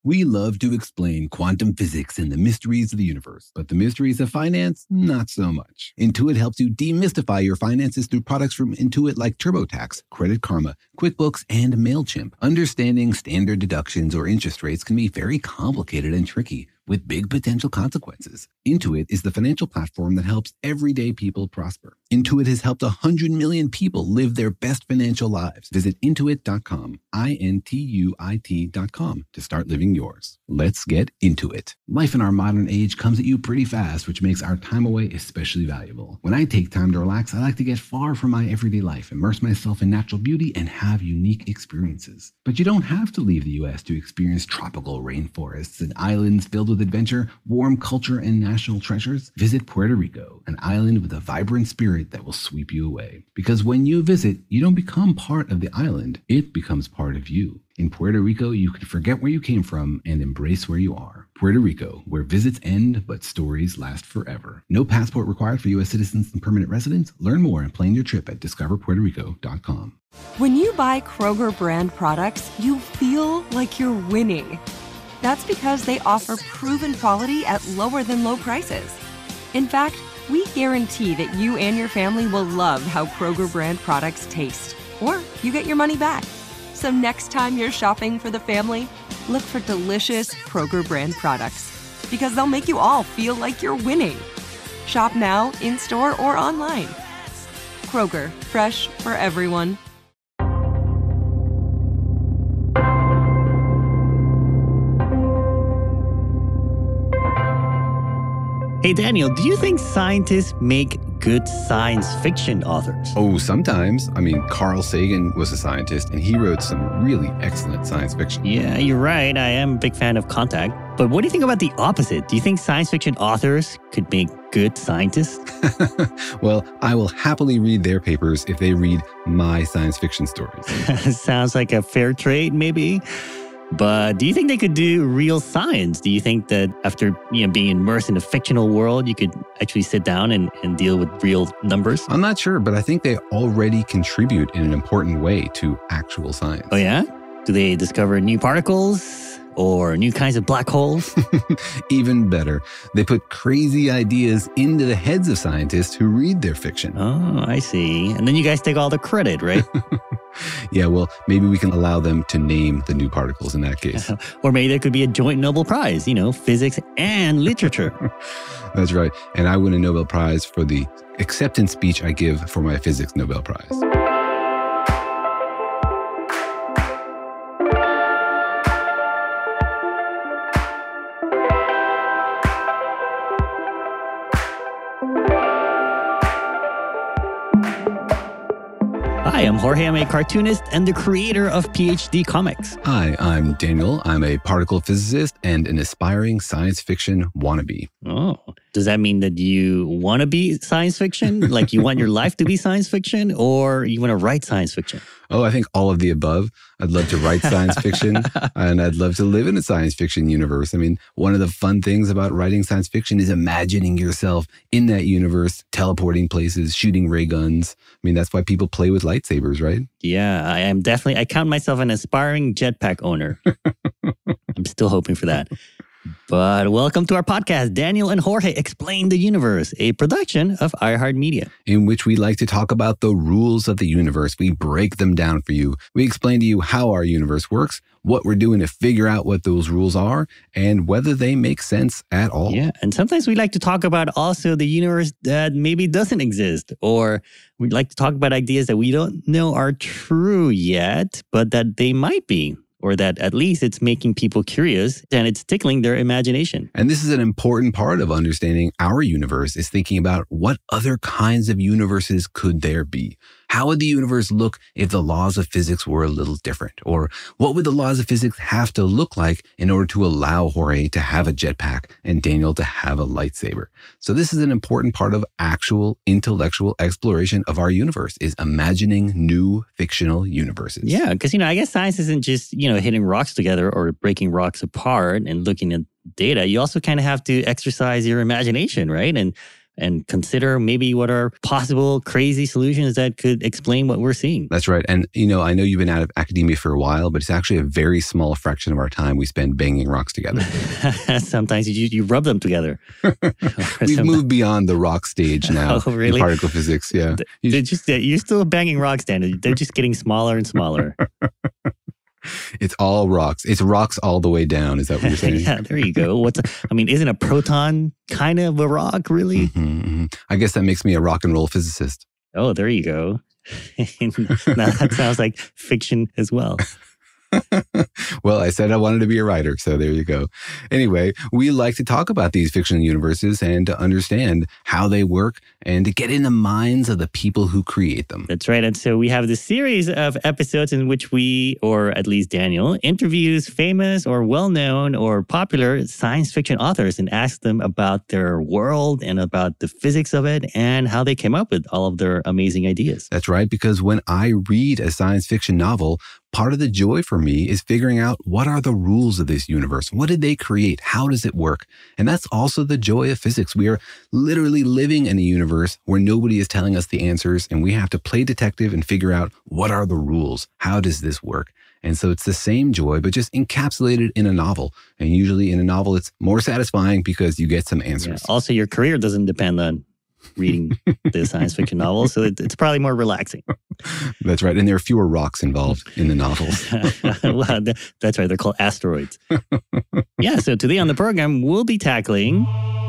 We love to explain quantum physics and the mysteries of the universe, but the mysteries of finance, not so much. Intuit helps you demystify your finances through products from Intuit like TurboTax, Credit Karma, QuickBooks, and MailChimp. Understanding standard deductions or interest rates can be very complicated and tricky, with big potential consequences. Intuit is the financial platform that helps everyday people prosper. Intuit has helped 100 million people live their best financial lives. Visit Intuit.com, Intuit.com, to start living yours. Let's get into it. Life in our modern age comes at you pretty fast, which makes our time away especially valuable. When I take time to relax, I like to get far from my everyday life, immerse myself in natural beauty, and have unique experiences. But you don't have to leave the U.S. to experience tropical rainforests and islands filled with adventure, warm culture, and national treasures. Visit Puerto Rico, an island with a vibrant spirit that will sweep you away. Because when you visit, you don't become part of the island, it becomes part of you. In Puerto Rico, you can forget where you came from and embrace where you are. Puerto Rico, where visits end, but stories last forever. No passport required for U.S. citizens and permanent residents. Learn more and plan your trip at discoverpuertorico.com. When you buy Kroger brand products, you feel like you're winning. That's because they offer proven quality at lower than low prices. In fact, we guarantee that you and your family will love how Kroger brand products taste, or you get your money back. So next time you're shopping for the family, look for delicious Kroger brand products, because they'll make you all feel like you're winning. Shop now, in-store, or online. Kroger, fresh for everyone. Hey, Daniel, do you think scientists make good science fiction authors? Oh, sometimes. I mean, Carl Sagan was a scientist, and he wrote some really excellent science fiction. Yeah, you're right. I am a big fan of Contact. But what do you think about the opposite? Do you think science fiction authors could make good scientists? Well, I will happily read their papers if they read my science fiction stories. Sounds like a fair trade, maybe. But do you think they could do real science? Do you think that after being immersed in a fictional world, you could actually sit down and deal with real numbers? I'm not sure, but I think they already contribute in an important way to actual science. Oh, yeah? Do they discover new particles or new kinds of black holes? Even better, they put crazy ideas into the heads of scientists who read their fiction. Oh, I see. And then you guys take all the credit, right? Yeah, well, maybe we can allow them to name the new particles in that case. Or maybe there could be a joint Nobel Prize, physics and literature. That's right. And I win a Nobel Prize for the acceptance speech I give for my physics Nobel Prize. Hi, I'm Jorge. I'm a cartoonist and the creator of PhD Comics. Hi, I'm Daniel. I'm a particle physicist and an aspiring science fiction wannabe. Oh, does that mean that you want to be science fiction? Like you want your life to be science fiction, or you want to write science fiction? Oh, I think all of the above. I'd love to write science fiction and I'd love to live in a science fiction universe. I mean, one of the fun things about writing science fiction is imagining yourself in that universe, teleporting places, shooting ray guns. I mean, that's why people play with lightsabers, right? Yeah, I count myself an aspiring jetpack owner. I'm still hoping for that. But welcome to our podcast, Daniel and Jorge Explain the Universe, a production of iHeartMedia. In which we like to talk about the rules of the universe. We break them down for you. We explain to you how our universe works, what we're doing to figure out what those rules are, and whether they make sense at all. Yeah, and sometimes we like to talk about also the universe that maybe doesn't exist, or we'd like to talk about ideas that we don't know are true yet, but that they might be. Or that at least it's making people curious and it's tickling their imagination. And this is an important part of understanding our universe, is thinking about what other kinds of universes could there be? How would the universe look if the laws of physics were a little different? Or what would the laws of physics have to look like in order to allow Jorge to have a jetpack and Daniel to have a lightsaber? So this is an important part of actual intellectual exploration of our universe, is imagining new fictional universes. Yeah, because, I guess science isn't just, hitting rocks together or breaking rocks apart and looking at data. You also kind of have to exercise your imagination, right? And and consider maybe what are possible crazy solutions that could explain what we're seeing. That's right. And, I know you've been out of academia for a while, but it's actually a very small fraction of our time we spend banging rocks together. Sometimes you rub them together. We've moved beyond the rock stage now really? in particle physics. Yeah. You're still banging rocks, Dan. They're just getting smaller and smaller. It's all rocks. It's rocks all the way down. Is that what you're saying? Yeah, there you go. Isn't a proton kind of a rock, really? I guess that makes me a rock and roll physicist. Oh, there you go. Now that sounds like fiction as well. Well, I said I wanted to be a writer, so there you go. Anyway, we like to talk about these fictional universes and to understand how they work and to get in the minds of the people who create them. That's right. And so we have this series of episodes in which we, or at least Daniel, interviews famous or well-known or popular science fiction authors and asks them about their world and about the physics of it and how they came up with all of their amazing ideas. That's right, because when I read a science fiction novel, part of the joy for me is figuring out what are the rules of this universe? What did they create? How does it work? And that's also the joy of physics. We are literally living in a universe where nobody is telling us the answers, and we have to play detective and figure out what are the rules? How does this work? And so it's the same joy, but just encapsulated in a novel. And usually in a novel, it's more satisfying because you get some answers. Yeah. Also, your career doesn't depend on reading the science fiction novels, so it's probably more relaxing. That's right. And there are fewer rocks involved in the novels. Well, that's right. They're called asteroids. Yeah, so today on the program, we'll be tackling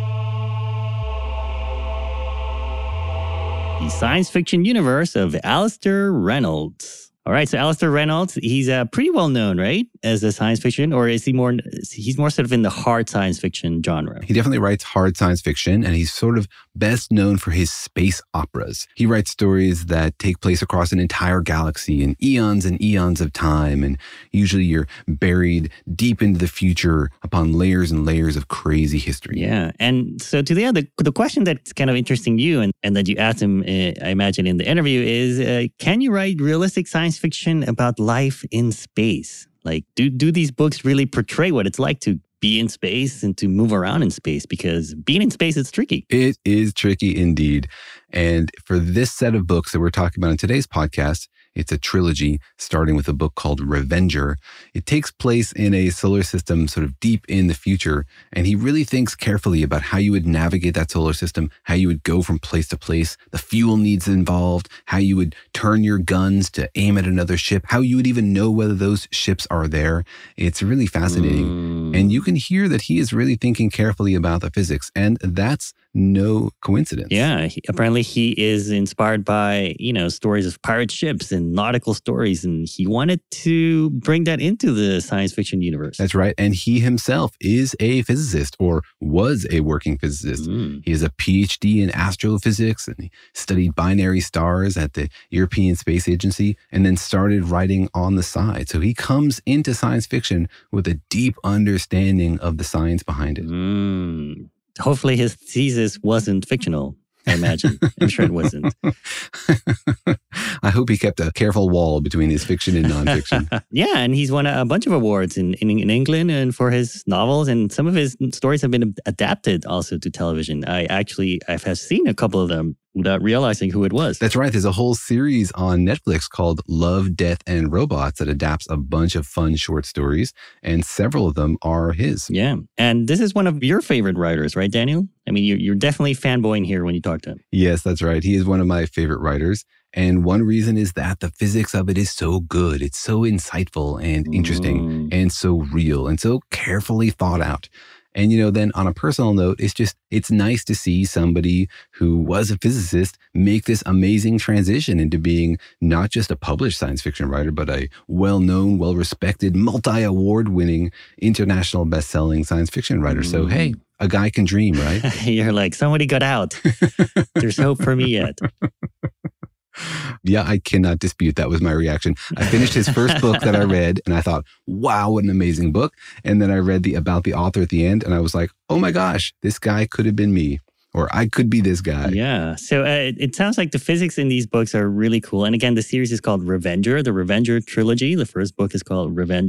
the science fiction universe of Alastair Reynolds. All right, so Alastair Reynolds, he's pretty well known, right, as a science fiction, or is he more? He's more sort of in the hard science fiction genre. He definitely writes hard science fiction, and he's sort of best known for his space operas. He writes stories that take place across an entire galaxy in eons and eons of time, and usually you're buried deep into the future upon layers and layers of crazy history. Yeah, and so today the question that's kind of interesting you and that you asked him, I imagine, in the interview is, can you write realistic science fiction about life in space? Like, do these books really portray what it's like to be in space and to move around in space? Because being in space is tricky. It is tricky indeed. And for this set of books that we're talking about in today's podcast, it's a trilogy starting with a book called Revenger. It takes place in a solar system sort of deep in the future. And he really thinks carefully about how you would navigate that solar system, how you would go from place to place, the fuel needs involved, how you would turn your guns to aim at another ship, how you would even know whether those ships are there. It's really fascinating. And you can hear that he is really thinking carefully about the physics. And that's no coincidence. Yeah, apparently he is inspired by, stories of pirate ships and nautical stories, and he wanted to bring that into the science fiction universe. That's right. And he himself is a physicist, or was a working physicist. He has a PhD in astrophysics, and he studied binary stars at the European Space Agency, and then started writing on the side. So he comes into science fiction with a deep understanding of the science behind it. Hopefully his thesis wasn't fictional, I imagine. I'm sure it wasn't. I hope he kept a careful wall between his fiction and nonfiction. Yeah, and he's won a bunch of awards in England and for his novels, and some of his stories have been adapted also to television. I have seen a couple of them without realizing who it was. That's right. There's a whole series on Netflix called Love, Death, and Robots that adapts a bunch of fun short stories, and several of them are his. Yeah. And this is one of your favorite writers, right, Daniel? I mean, you're definitely fanboying here when you talk to him. Yes, that's right. He is one of my favorite writers. And one reason is that the physics of it is so good. It's so insightful and interesting and so real and so carefully thought out. And, then on a personal note, it's nice to see somebody who was a physicist make this amazing transition into being not just a published science fiction writer, but a well-known, well-respected, multi-award-winning, international best-selling science fiction writer. So, hey, a guy can dream, right? You're like, somebody got out. There's hope for me yet. Yeah, I cannot dispute that was my reaction. I finished his first book that I read, and I thought, wow, what an amazing book. And then I read about the author at the end, and I was like, oh my gosh, this guy could have been me. Or I could be this guy. Yeah. So it sounds like the physics in these books are really cool. And again, the series is called Revenger, the Revenger trilogy. The first book is called Revenger.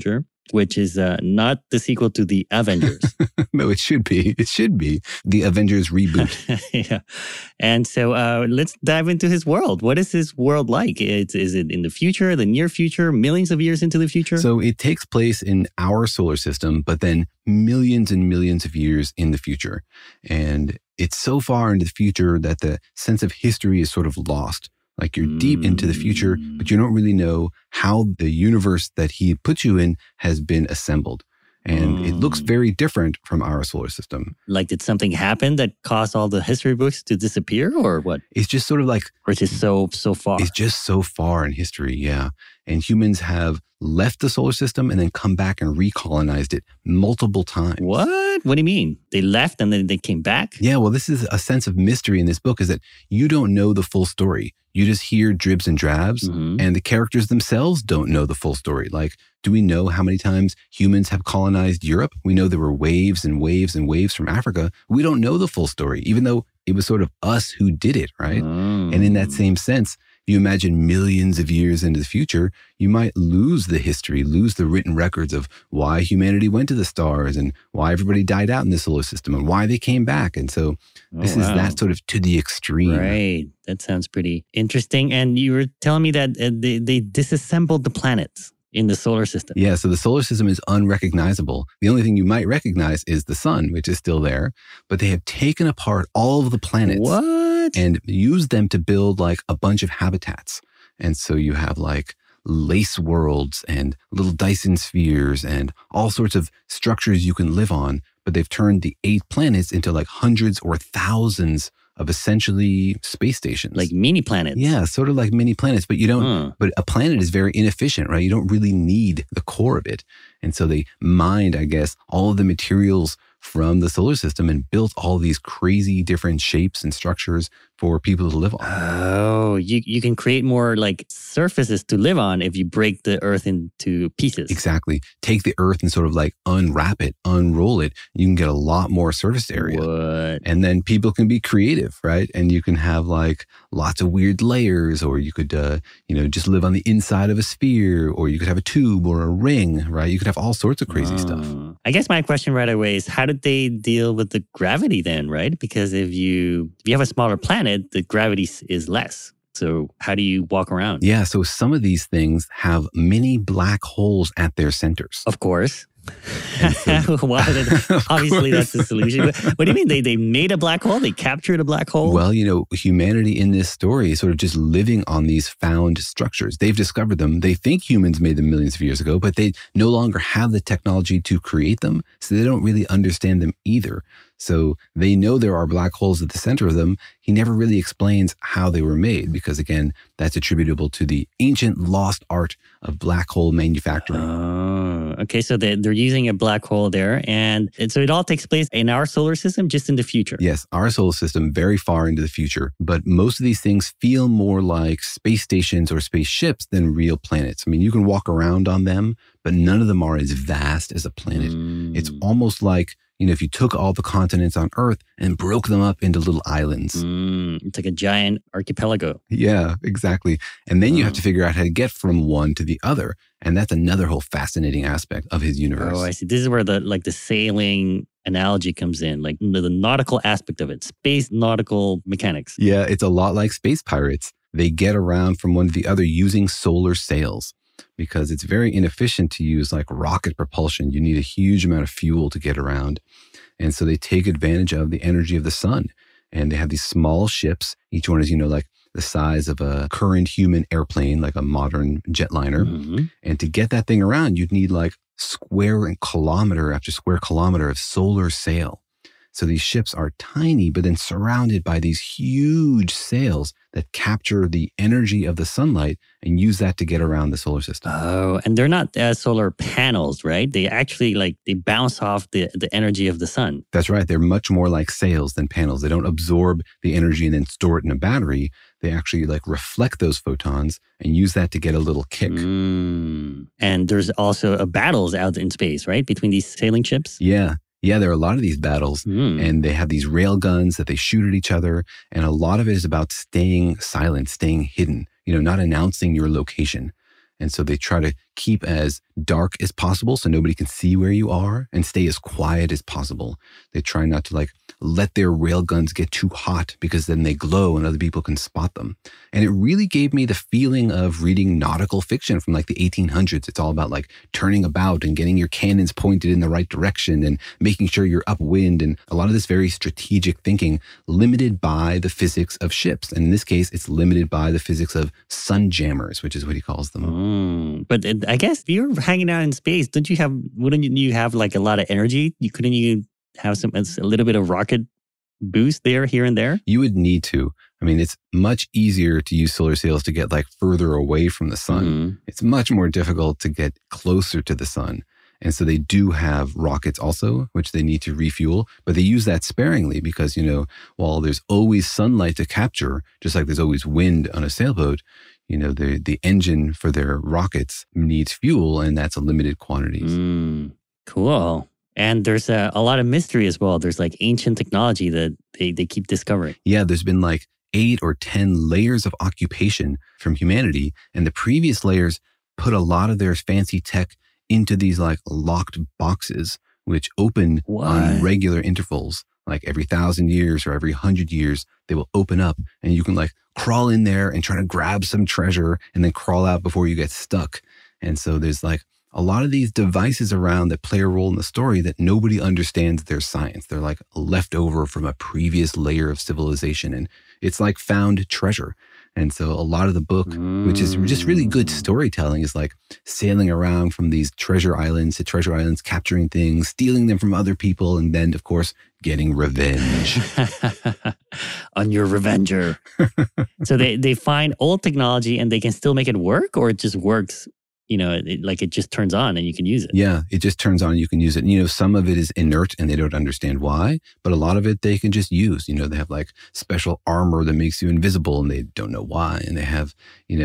which is not the sequel to the Avengers. No, it should be. It should be the Avengers reboot. Yeah. And so let's dive into his world. What is his world like? Is it in the future, the near future, millions of years into the future? So it takes place in our solar system, but then millions and millions of years in the future. And it's so far into the future that the sense of history is sort of lost. Like you're deep into the future, but you don't really know how the universe that he put you in has been assembled. And it looks very different from our solar system. Like, did something happen that caused all the history books to disappear, or what? It's just sort of like... Or it's just so far? It's just so far in history, yeah. And humans have left the solar system and then come back and recolonized it multiple times. What? What do you mean? They left and then they came back? Yeah, well, this is a sense of mystery in this book, is that you don't know the full story. You just hear dribs and drabs, and the characters themselves don't know the full story. Like, do we know how many times humans have colonized Europe? We know there were waves and waves and waves from Africa. We don't know the full story, even though it was sort of us who did it, right? And in that same sense, you imagine millions of years into the future, you might lose the history, lose the written records of why humanity went to the stars and why everybody died out in the solar system and why they came back. And so this is that sort of to the extreme. Right. That sounds pretty interesting. And you were telling me that they disassembled the planets in the solar system. Yeah, so the solar system is unrecognizable. The only thing you might recognize is the sun, which is still there. But they have taken apart all of the planets. What? And used them to build like a bunch of habitats. And so you have like lace worlds and little Dyson spheres and all sorts of structures you can live on. But they've turned the 8 planets into like hundreds or thousands of essentially space stations. Like mini planets. Yeah, sort of like mini planets, but you don't, but a planet is very inefficient, right? You don't really need the core of it. And so they mined, I guess, all of the materials from the solar system and built all these crazy different shapes and structures for people to live on. Oh, you can create more like surfaces to live on if you break the Earth into pieces. Exactly. Take the Earth and sort of like unwrap it, unroll it. You can get a lot more surface area. What? And then people can be creative, right? And you can have like lots of weird layers, or you could, just live on the inside of a sphere, or you could have a tube or a ring, right? You could have all sorts of crazy stuff. I guess my question right away is, how did they deal with the gravity then, right? Because if you have a smaller planet, the gravity is less. So how do you walk around? Yeah, so some of these things have many black holes at their centers. Of course. Obviously, that's the solution. What do you mean? They made a black hole? They captured a black hole? Well, humanity in this story is sort of just living on these found structures. They've discovered them. They think humans made them millions of years ago, but they no longer have the technology to create them, so they don't really understand them either. So they know there are black holes at the center of them. He never really explains how they were made because, again, that's attributable to the ancient lost art of black hole manufacturing. Oh, okay. So they're using a black hole there. And so it all takes place in our solar system, just in the future. Yes, our solar system, very far into the future. But most of these things feel more like space stations or spaceships than real planets. I mean, you can walk around on them, but none of them are as vast as a planet. It's almost like, if you took all the continents on Earth and broke them up into little islands. It's like a giant archipelago. Yeah, exactly. And then you have to figure out how to get from one to the other. And that's another whole fascinating aspect of his universe. Oh, I see. This is where the sailing analogy comes in, like the nautical aspect of it, space nautical mechanics. Yeah, it's a lot like space pirates. They get around from one to the other using solar sails, because it's very inefficient to use like rocket propulsion. You need a huge amount of fuel to get around. And so they take advantage of the energy of the sun. And they have these small ships. Each one is, like the size of a current human airplane, like a modern jetliner. And to get that thing around, you'd need like square kilometer after square kilometer of solar sail. So these ships are tiny, but then surrounded by these huge sails that capture the energy of the sunlight and use that to get around the solar system. Oh, and they're not solar panels, right? They actually they bounce off the energy of the sun. That's right. They're much more like sails than panels. They don't absorb the energy and then store it in a battery. They actually reflect those photons and use that to get a little kick. And there's also battles out in space, right? Between these sailing ships? Yeah, there are a lot of these battles, and they have these rail guns that they shoot at each other. And a lot of it is about staying silent, staying hidden, not announcing your location. And so they try to keep as dark as possible so nobody can see where you are, and stay as quiet as possible. They try not to let their railguns get too hot because then they glow and other people can spot them. And it really gave me the feeling of reading nautical fiction from the 1800s. It's all about turning about and getting your cannons pointed in the right direction and making sure you're upwind, and a lot of this very strategic thinking limited by the physics of ships. And in this case, it's limited by the physics of sun jammers, which is what he calls them. But I guess if you're hanging out in space, wouldn't you have a lot of energy? Couldn't you have a little bit of rocket boost there, here and there? You would need to. I mean, it's much easier to use solar sails to get further away from the sun. It's much more difficult to get closer to the sun. And so they do have rockets also, which they need to refuel, but they use that sparingly because, while there's always sunlight to capture, just like there's always wind on a sailboat, the engine for their rockets needs fuel, and that's a limited quantities. Cool. And there's a lot of mystery as well. There's ancient technology that they keep discovering. Yeah, there's been 8 or 10 layers of occupation from humanity. And the previous layers put a lot of their fancy tech into these locked boxes, which open on regular intervals. Every 1,000 years or every 100 years, they will open up and you can crawl in there and try to grab some treasure and then crawl out before you get stuck. And so there's a lot of these devices around that play a role in the story that nobody understands their science. They're left over from a previous layer of civilization, and it's found treasure. And so a lot of the book, which is just really good storytelling, is sailing around from these treasure islands to treasure islands, capturing things, stealing them from other people, and then, of course, getting revenge. On your revenger. So they find old technology and they can still make it work, or it just works? It just turns on and you can use it. Yeah, it just turns on and you can use it. And, some of it is inert and they don't understand why, but a lot of it they can just use. They have special armor that makes you invisible and they don't know why. And they have,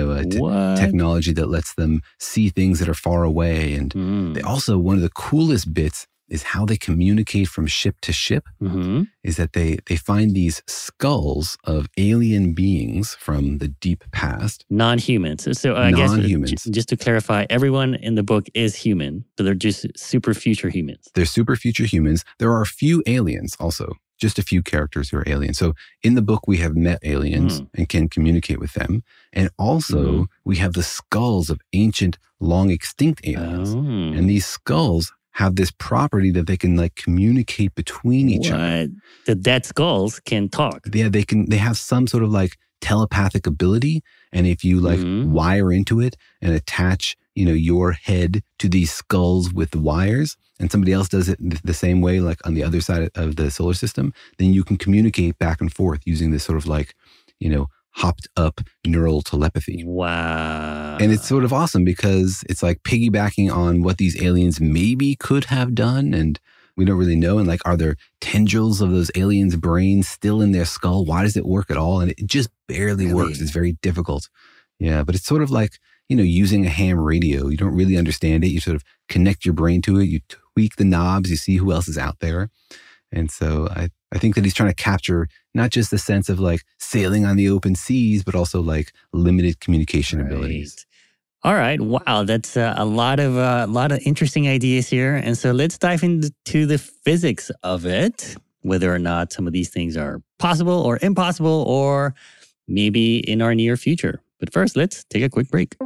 technology that lets them see things that are far away. And they also, one of the coolest bits is how they communicate from ship to ship, is that they find these skulls of alien beings from the deep past. Non-humans. So I guess just to clarify, everyone in the book is human. So they're just super future humans. They're super future humans. There are a few aliens also, just a few characters who are aliens. So in the book, we have met aliens and can communicate with them. And also we have the skulls of ancient, long extinct aliens. And these skulls have this property that they can communicate between each other. The dead skulls can talk. Yeah, they have some sort of telepathic ability. And if you wire into it and attach, your head to these skulls with wires, and somebody else does it the same way, on the other side of the solar system, then you can communicate back and forth using this sort of hopped up neural telepathy. Wow. And it's sort of awesome because it's piggybacking on what these aliens maybe could have done. And we don't really know. And are there tendrils of those aliens' brains still in their skull? Why does it work at all? And it just barely works. It's very difficult. Yeah. But it's sort of using a ham radio. You don't really understand it. You sort of connect your brain to it. You tweak the knobs. You see who else is out there. And so I think that he's trying to capture not just the sense of sailing on the open seas, but also limited communication abilities. All right. Wow. That's a lot of interesting ideas here. And so let's dive into the physics of it, whether or not some of these things are possible or impossible, or maybe in our near future. But first, let's take a quick break.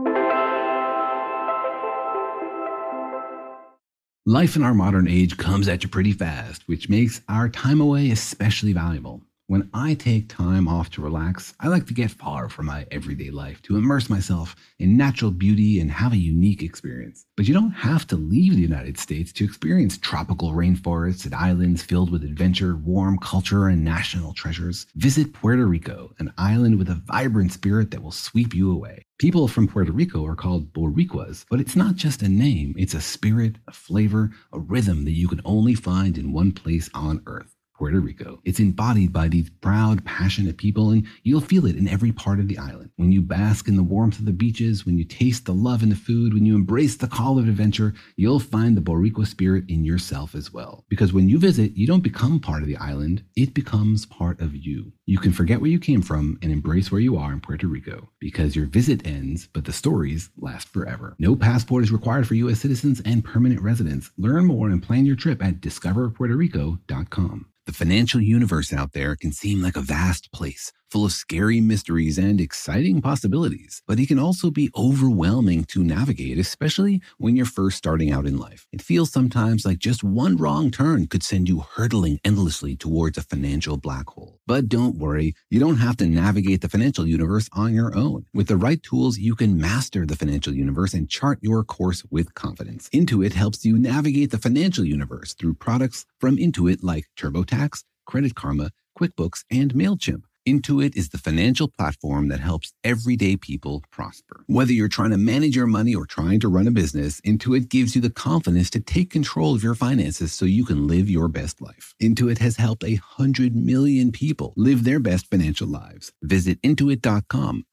Life in our modern age comes at you pretty fast, which makes our time away especially valuable. When I take time off to relax, I like to get far from my everyday life, to immerse myself in natural beauty and have a unique experience. But you don't have to leave the United States to experience tropical rainforests and islands filled with adventure, warm culture, and national treasures. Visit Puerto Rico, an island with a vibrant spirit that will sweep you away. People from Puerto Rico are called Boricuas, but it's not just a name. It's a spirit, a flavor, a rhythm that you can only find in one place on Earth. Puerto Rico. It's embodied by these proud, passionate people, and you'll feel it in every part of the island. When you bask in the warmth of the beaches, when you taste the love in the food, when you embrace the call of adventure, you'll find the Boricua spirit in yourself as well. Because when you visit, you don't become part of the island, it becomes part of you. You can forget where you came from and embrace where you are in Puerto Rico, because your visit ends, but the stories last forever. No passport is required for U.S. citizens and permanent residents. Learn more and plan your trip at discoverpuertorico.com. The financial universe out there can seem like a vast place, full of scary mysteries and exciting possibilities, but it can also be overwhelming to navigate, especially when you're first starting out in life. It feels sometimes like just one wrong turn could send you hurtling endlessly towards a financial black hole. But don't worry, you don't have to navigate the financial universe on your own. With the right tools, you can master the financial universe and chart your course with confidence. Intuit helps you navigate the financial universe through products from Intuit like TurboTax, Credit Karma, QuickBooks, and MailChimp. Intuit is the financial platform that helps everyday people prosper. Whether you're trying to manage your money or trying to run a business, Intuit gives you the confidence to take control of your finances so you can live your best life. Intuit has helped 100 million people live their best financial lives. Visit Intuit.com,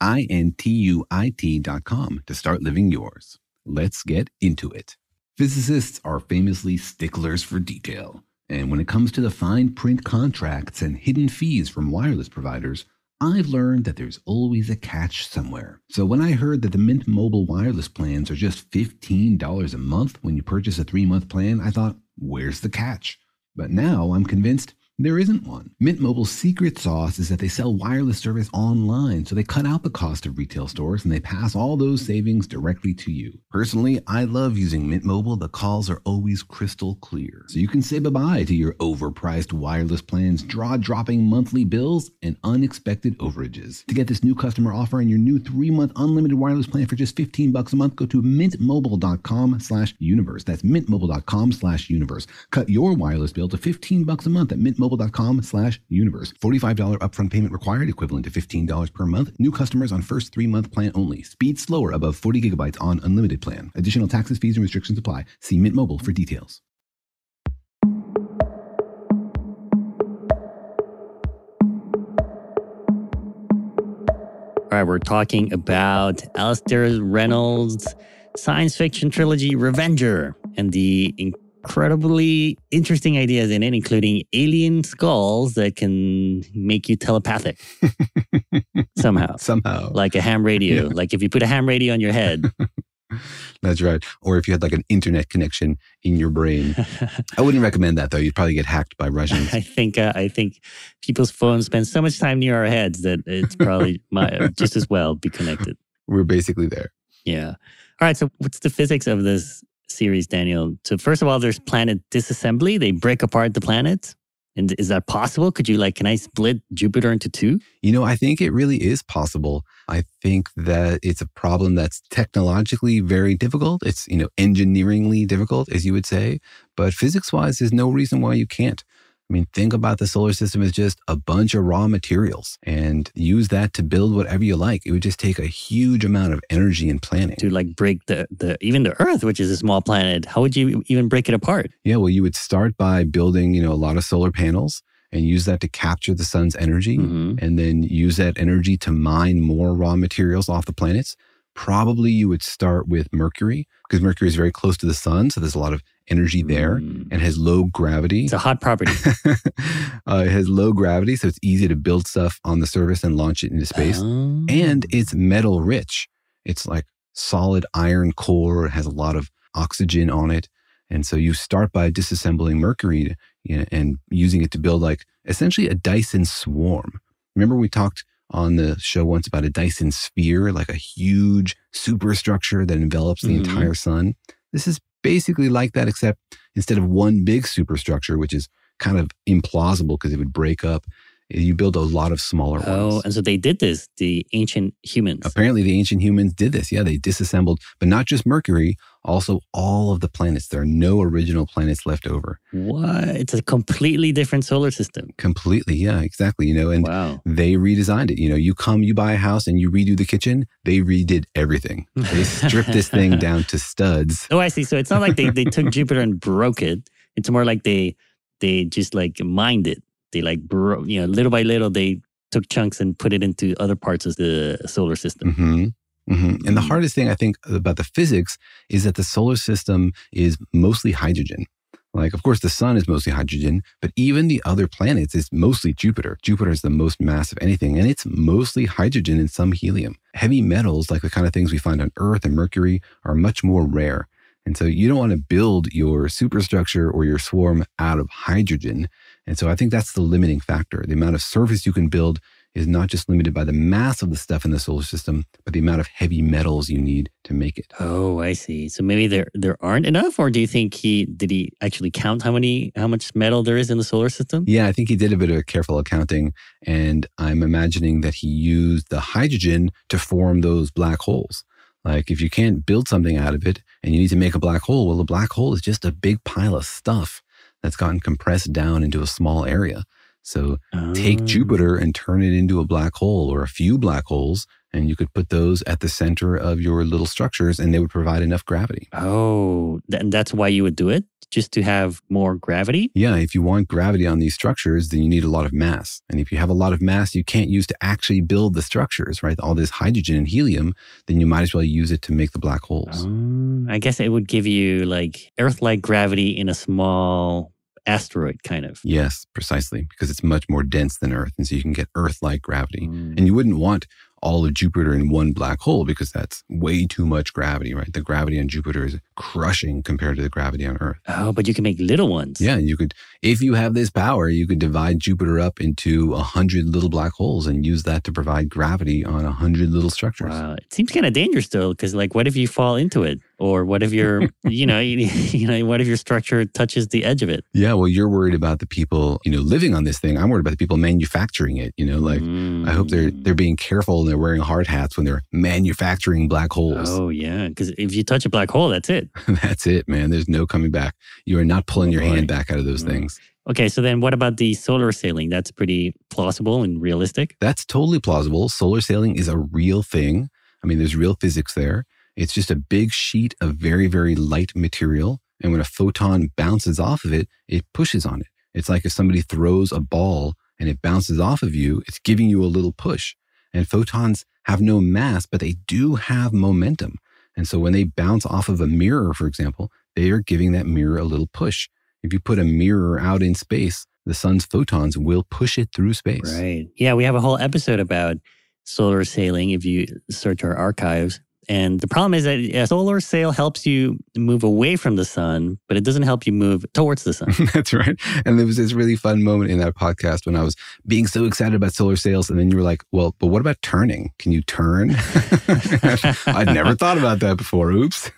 Intuit.com, to start living yours. Let's get into it. Physicists are famously sticklers for detail. And when it comes to the fine print contracts and hidden fees from wireless providers, I've learned that there's always a catch somewhere. So when I heard that the Mint Mobile wireless plans are just $15 a month when you purchase a 3-month plan, I thought, where's the catch? But now I'm convinced there isn't one. Mint Mobile's secret sauce is that they sell wireless service online, so they cut out the cost of retail stores and they pass all those savings directly to you. Personally, I love using Mint Mobile. The calls are always crystal clear, so you can say bye-bye to your overpriced wireless plans, jaw-dropping monthly bills, and unexpected overages. To get this new customer offer and your new 3-month unlimited wireless plan for just $15 a month, go to mintmobile.com/universe. That's mintmobile.com/universe. Cut your wireless bill to $15 a month at mintmobile.com/universe. $45 upfront payment required, equivalent to $15 per month. New customers on first 3-month plan only. Speed slower above 40 gigabytes on unlimited plan. Additional taxes, fees, and restrictions apply. See Mint Mobile for details. All right, we're talking about Alastair Reynolds' science fiction trilogy, Revenger, and the incredibly interesting ideas in it, including alien skulls that can make you telepathic somehow. Like a ham radio. Yeah. Like if you put a ham radio on your head. That's right. Or if you had like an internet connection in your brain. I wouldn't recommend that, though. You'd probably get hacked by Russians. I think people's phones spend so much time near our heads that it's probably just as well be connected. We're basically there. Yeah. All right. So what's the physics of this series, Daniel? So first of all, there's planet disassembly. They break apart the planets. And is that possible? Can I split Jupiter into 2? I think it really is possible. I think that it's a problem that's technologically very difficult. It's, engineeringly difficult, as you would say. But physics-wise, there's no reason why you can't. I mean, think about the solar system as just a bunch of raw materials and use that to build whatever you like. It would just take a huge amount of energy and planning. To break even the Earth, which is a small planet, how would you even break it apart? Yeah, well, you would start by building, a lot of solar panels and use that to capture the sun's energy and then use that energy to mine more raw materials off the planets. Probably you would start with Mercury because Mercury is very close to the sun. So there's a lot of energy there and has low gravity. It's a hot property. It has low gravity, so it's easy to build stuff on the surface and launch it into space. Oh. And it's metal rich. It's like solid iron core. It has a lot of oxygen on it. And so you start by disassembling Mercury and using it to build essentially a Dyson swarm. Remember we talked on the show once about a Dyson sphere, like a huge superstructure that envelops the entire sun. This is basically like that, except instead of one big superstructure, which is kind of implausible because it would break up, you build a lot of smaller ones. Oh, and so they did this, the ancient humans. Apparently the ancient humans did this. Yeah, they disassembled, but not just Mercury, also all of the planets. There are no original planets left over. What? It's a completely different solar system. Completely, yeah, exactly. And wow. They redesigned it. You buy a house and you redo the kitchen, they redid everything. They stripped this thing down to studs. Oh, I see. So it's not like they took Jupiter and broke it. It's more like they just mined it. they like, little by little, they took chunks and put it into other parts of the solar system. Mm-hmm. Mm-hmm. And the hardest thing I think about the physics is that the solar system is mostly hydrogen. Like, of course, the sun is mostly hydrogen, but even the other planets is mostly Jupiter. Jupiter is the most mass of anything, and it's mostly hydrogen and some helium. Heavy metals, like the kind of things we find on Earth and Mercury, are much more rare. And so you don't want to build your superstructure or your swarm out of hydrogen. And so I think that's the limiting factor. The amount of surface you can build is not just limited by the mass of the stuff in the solar system, but the amount of heavy metals you need to make it. Oh, I see. So maybe there aren't enough, or do you think did he actually count how much metal there is in the solar system? Yeah, I think he did a bit of careful accounting, and I'm imagining that he used the hydrogen to form those black holes. Like, if you can't build something out of it and you need to make a black hole, well, a black hole is just a big pile of stuff that's gotten compressed down into a small area. So take Jupiter and turn it into a black hole or a few black holes, and you could put those at the center of your little structures and they would provide enough gravity. Oh, and that's why you would do it? Just to have more gravity? Yeah, if you want gravity on these structures, then you need a lot of mass. And if you have a lot of mass you can't use to actually build the structures, right? All this hydrogen and helium, then you might as well use it to make the black holes. I guess it would give you like Earth-like gravity in a small asteroid, kind of. Yes, precisely, because it's much more dense than Earth, and so you can get Earth-like gravity. And you wouldn't want all of Jupiter in one black hole because that's way too much gravity, right? The gravity on Jupiter is crushing compared to the gravity on Earth. Oh, but you can make little ones. Yeah, you could, if you have this power, you could divide Jupiter up into 100 little black holes and use that to provide gravity on 100 little structures. Wow. It seems kind of dangerous though, because like, what if you fall into it? Or what if your, what if your structure touches the edge of it? Yeah, well, you're worried about the people, living on this thing. I'm worried about the people manufacturing it, I hope they're being careful and they're wearing hard hats when they're manufacturing black holes. Oh, yeah, because if you touch a black hole, that's it. That's it, man. There's no coming back. You are not pulling your hand back out of those things. Okay, so then what about the solar sailing? That's pretty plausible and realistic? That's totally plausible. Solar sailing is a real thing. I mean, there's real physics there. It's just a big sheet of very, very light material. And when a photon bounces off of it, it pushes on it. It's like if somebody throws a ball and it bounces off of you, it's giving you a little push. And photons have no mass, but they do have momentum. And so when they bounce off of a mirror, for example, they are giving that mirror a little push. If you put a mirror out in space, the sun's photons will push it through space. Right. Yeah, we have a whole episode about solar sailing if you search our archives. And the problem is that a solar sail helps you move away from the sun, but it doesn't help you move towards the sun. That's right. And there was this really fun moment in that podcast when I was being so excited about solar sails. And then you were like, well, but what about turning? Can you turn? I'd never thought about that before. Oops.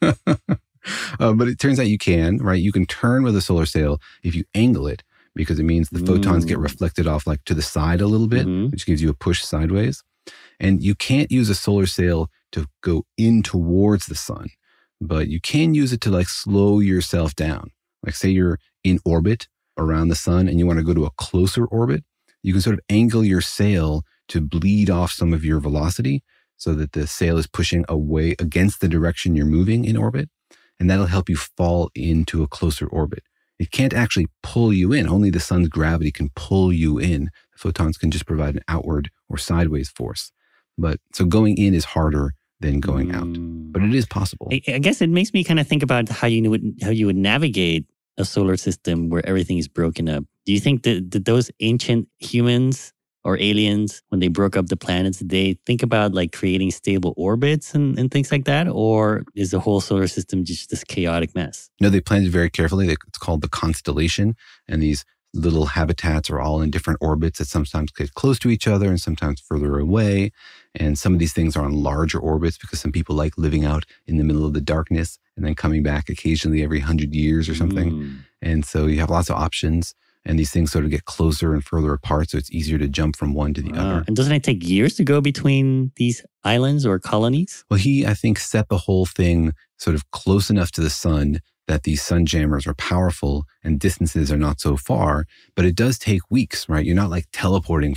But it turns out you can, right? You can turn with a solar sail if you angle it, because it means the photons get reflected off like to the side a little bit, which gives you a push sideways. And you can't use a solar sail to go in towards the sun, but you can use it to like slow yourself down. Like say you're in orbit around the sun and you want to go to a closer orbit, you can sort of angle your sail to bleed off some of your velocity so that the sail is pushing away against the direction you're moving in orbit. And that'll help you fall into a closer orbit. It can't actually pull you in. Only the sun's gravity can pull you in. The photons can just provide an outward or sideways force. But so going in is harder than going out, but it is possible. I guess it makes me kind of think about how you would navigate a solar system where everything is broken up. Do you think that those ancient humans or aliens, when they broke up the planets, did they think about like creating stable orbits and things like that? Or is the whole solar system just this chaotic mess? No, they planned it very carefully. It's called the constellation, and these little habitats are all in different orbits that sometimes get close to each other and sometimes further away. And some of these things are on larger orbits because some people like living out in the middle of the darkness and then coming back occasionally every 100 years or something. And so you have lots of options, and these things sort of get closer and further apart, so it's easier to jump from one to the other. And doesn't it take years to go between these islands or colonies? Well, he, I think, set the whole thing sort of close enough to the sun that these sun jammers are powerful and distances are not so far, but it does take weeks, right? You're not like teleporting from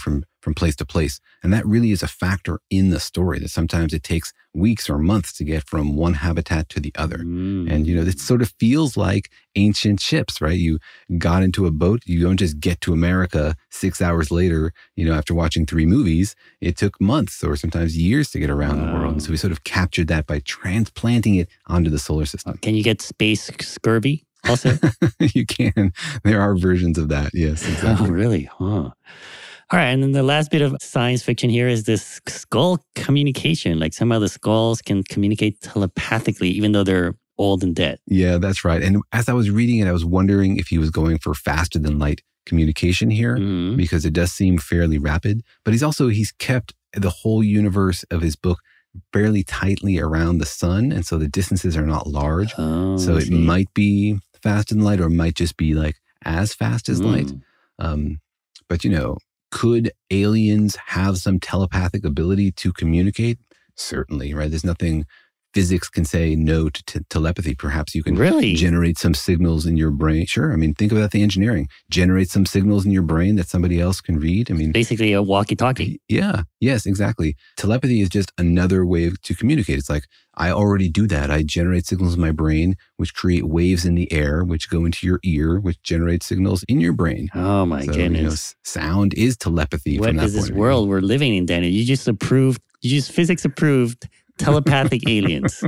from place to place. And that really is a factor in the story, that sometimes it takes weeks or months to get from one habitat to the other. And, it sort of feels like ancient ships, right? You got into a boat. You don't just get to America 6 hours later, after watching 3 movies. It took months or sometimes years to get around the world. And so we sort of captured that by transplanting it onto the solar system. Can you get space scurvy also? You can. There are versions of that. Yes, exactly. Oh, really? Huh. All right. And then the last bit of science fiction here is this skull communication. Like somehow the skulls can communicate telepathically, even though they're old and dead. Yeah, that's right. And as I was reading it, I was wondering if he was going for faster than light communication here, because it does seem fairly rapid. But he's kept the whole universe of his book fairly tightly around the sun. And so the distances are not large. So it might be faster than light, or it might just be like as fast as light. But, could aliens have some telepathic ability to communicate? Certainly, right? There's nothing physics can say no to telepathy. Perhaps you can generate some signals in your brain. Sure. I mean, think about the engineering. Generate some signals in your brain that somebody else can read. I mean, basically a walkie-talkie. Yeah. Yes, exactly. Telepathy is just another way to communicate. It's like, I already do that. I generate signals in my brain, which create waves in the air, which go into your ear, which generate signals in your brain. Oh my goodness. Sound is telepathy. What is this world we're living in, Daniel? You just physics approved telepathic aliens.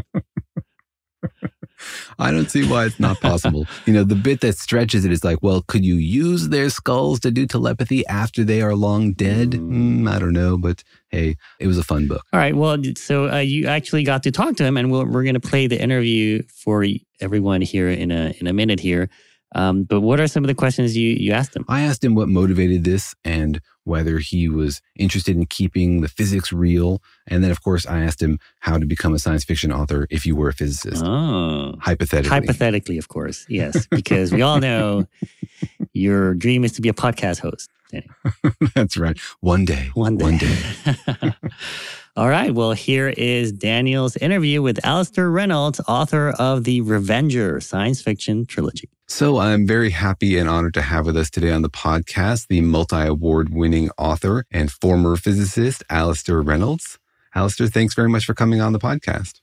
I don't see why it's not possible. The bit that stretches it is like, well, could you use their skulls to do telepathy after they are long dead? I don't know, but hey, it was a fun book. All right. Well, so you actually got to talk to him, and we're going to play the interview for everyone here in a minute here. But what are some of the questions you asked him? I asked him what motivated this and whether he was interested in keeping the physics real. And then, of course, I asked him how to become a science fiction author if you were a physicist. Oh. Hypothetically. Hypothetically, of course. Yes, because we all know your dream is to be a podcast host. That's right. One day. One day. All right. Well, here is Daniel's interview with Alastair Reynolds, author of the Revenger science fiction trilogy. So I'm very happy and honored to have with us today on the podcast the multi-award winning author and former physicist, Alastair Reynolds. Alastair, thanks very much for coming on the podcast.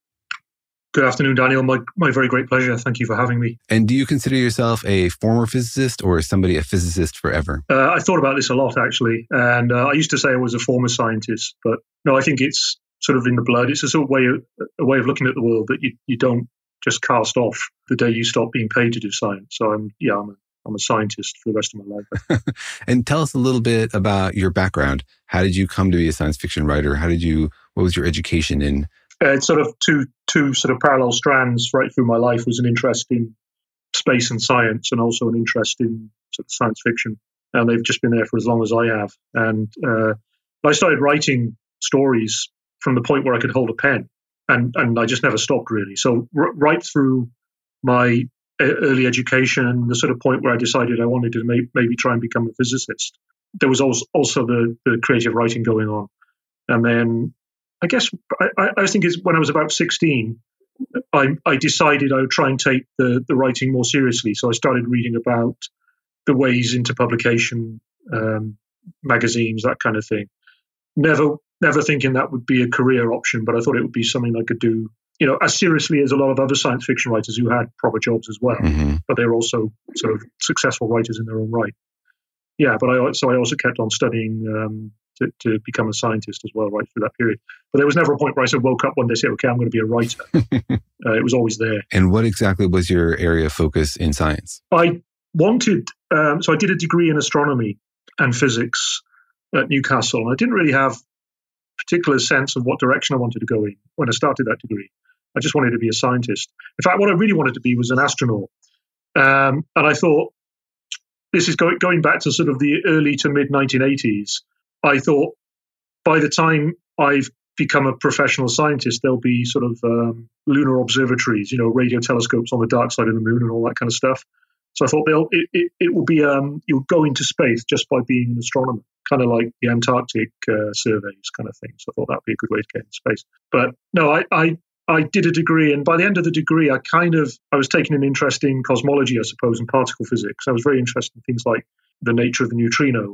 Good afternoon, Daniel. My very great pleasure. Thank you for having me. And do you consider yourself a former physicist, or is somebody a physicist forever? I thought about this a lot, actually. And I used to say I was a former scientist, but no, I think it's sort of in the blood. It's a sort of a way of looking at the world that you don't just cast off the day you stop being paid to do science. So I'm a scientist for the rest of my life. And tell us a little bit about your background. How did you come to be a science fiction writer? What was your education in? It's sort of two sort of parallel strands right through my life. Was an interest in space and science, and also an interest in sort of science fiction. And they've just been there for as long as I have. And I started writing stories from the point where I could hold a pen, and I just never stopped, really. So right through my early education, the sort of point where I decided I wanted to maybe try and become a physicist, there was also the creative writing going on. And then I guess I think it's when I was about 16, I decided I would try and take the writing more seriously. So I started reading about the ways into publication, magazines, that kind of thing. Never thinking that would be a career option, but I thought it would be something I could do, as seriously as a lot of other science fiction writers who had proper jobs as well. Mm-hmm. But they were also sort of successful writers in their own right. Yeah, but I also kept on studying to become a scientist as well, right through that period. But there was never a point where I woke up one day and said, okay, I'm going to be a writer. It was always there. And what exactly was your area of focus in science? I wanted, so I did a degree in astronomy and physics at Newcastle. And I didn't really have a particular sense of what direction I wanted to go in when I started that degree. I just wanted to be a scientist. In fact, what I really wanted to be was an astronaut. And I thought, this is going back to sort of the early to mid 1980s. I thought by the time I've become a professional scientist, there'll be sort of lunar observatories, radio telescopes on the dark side of the moon and all that kind of stuff. So I thought it will be you'll go into space just by being an astronomer, kind of like the Antarctic surveys kind of thing. So I thought that'd be a good way to get into space. But no, I did a degree, and by the end of the degree, I was taking an interest in cosmology, I suppose, and particle physics. I was very interested in things like the nature of the neutrino,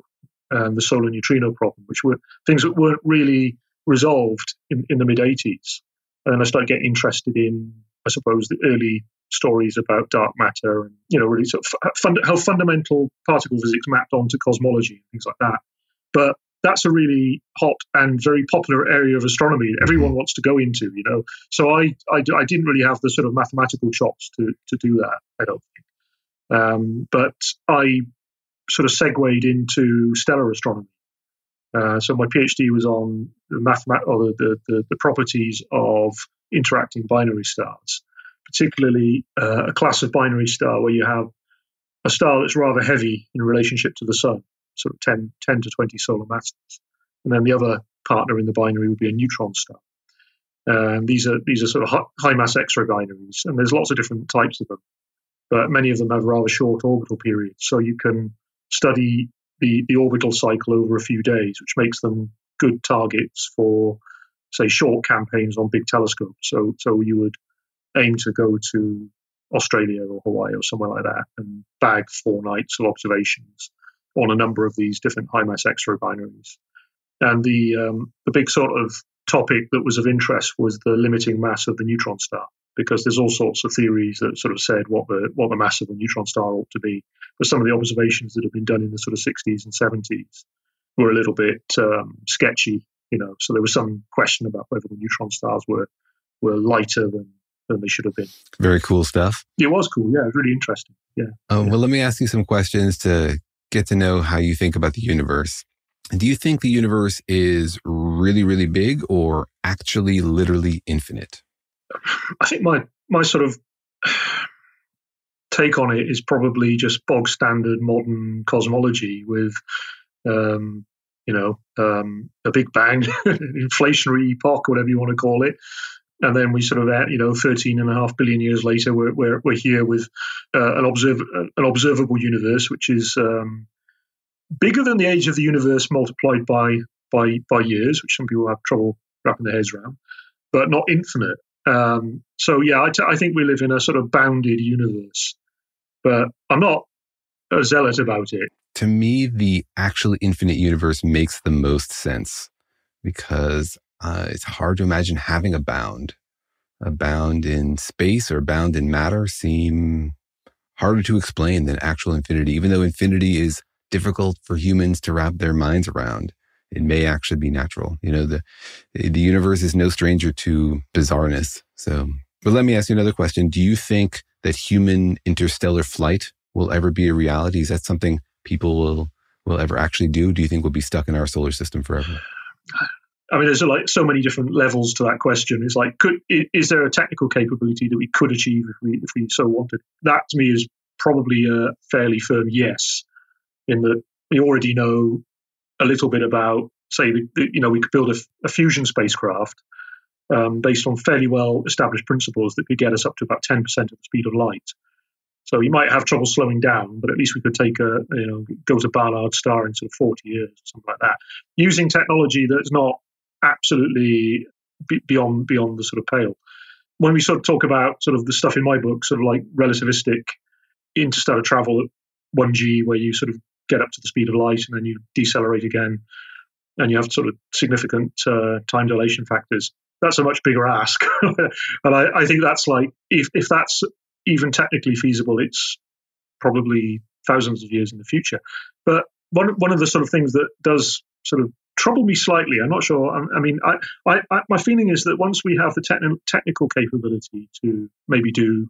and the solar neutrino problem, which were things that weren't really resolved in the mid-'80s. And then I started getting interested in, I suppose, the early stories about dark matter and, really sort of how fundamental particle physics mapped onto cosmology and things like that. But that's a really hot and very popular area of astronomy everyone wants to go into, So I didn't really have the sort of mathematical chops to do that, I don't think. But I sort of segued into stellar astronomy. So my PhD was on the properties of interacting binary stars, particularly a class of binary star where you have a star that's rather heavy in relationship to the sun, sort of 10 to 20 solar masses. And then the other partner in the binary would be a neutron star. These are sort of high mass X-ray binaries, and there's lots of different types of them, but many of them have rather short orbital periods. So you can study the orbital cycle over a few days, which makes them good targets for, say, short campaigns on big telescopes. So you would aim to go to Australia or Hawaii or somewhere like that and bag 4 nights of observations on a number of these different high mass X-ray binaries. And the big sort of topic that was of interest was the limiting mass of the neutron star, because there's all sorts of theories that sort of said what the mass of a neutron star ought to be. But some of the observations that have been done in the sort of 60s and 70s were a little bit sketchy, So there was some question about whether the neutron stars were lighter than they should have been. Very cool stuff. It was cool, yeah. It was really interesting, yeah. Well, let me ask you some questions to get to know how you think about the universe. Do you think the universe is really, really big or actually literally infinite? I think my sort of take on it is probably just bog standard modern cosmology with, a Big Bang, inflationary epoch, whatever you want to call it. And then we sort of, 13.5 billion years later, we're here with an observable universe, which is bigger than the age of the universe multiplied by years, which some people have trouble wrapping their heads around, but not infinite. I think we live in a sort of bounded universe, but I'm not a zealot about it. To me, the actually infinite universe makes the most sense because it's hard to imagine having a bound. A bound in space or a bound in matter seem harder to explain than actual infinity, even though infinity is difficult for humans to wrap their minds around. It may actually be natural. The universe is no stranger to bizarreness. But let me ask you another question. Do you think that human interstellar flight will ever be a reality? Is that something people will ever actually do? Do you think we'll be stuck in our solar system forever? I mean, there's like so many different levels to that question. It's like, is there a technical capability that we could achieve if we so wanted? That to me is probably a fairly firm yes, in that we already know a little bit about, say, we could build a fusion spacecraft based on fairly well established principles that could get us up to about 10% of the speed of light. So you might have trouble slowing down, but at least we could go to Barnard Star in sort of 40 years or something like that, using technology that's not absolutely beyond the sort of pale. When we sort of talk about sort of the stuff in my book, sort of like relativistic interstellar travel at 1G, where you sort of get up to the speed of light and then you decelerate again, and you have sort of significant time dilation factors. That's a much bigger ask. And I think that's like, if that's even technically feasible, it's probably thousands of years in the future. But one of the sort of things that does sort of trouble me slightly, I'm not sure. I mean, my feeling is that once we have the technical capability to maybe do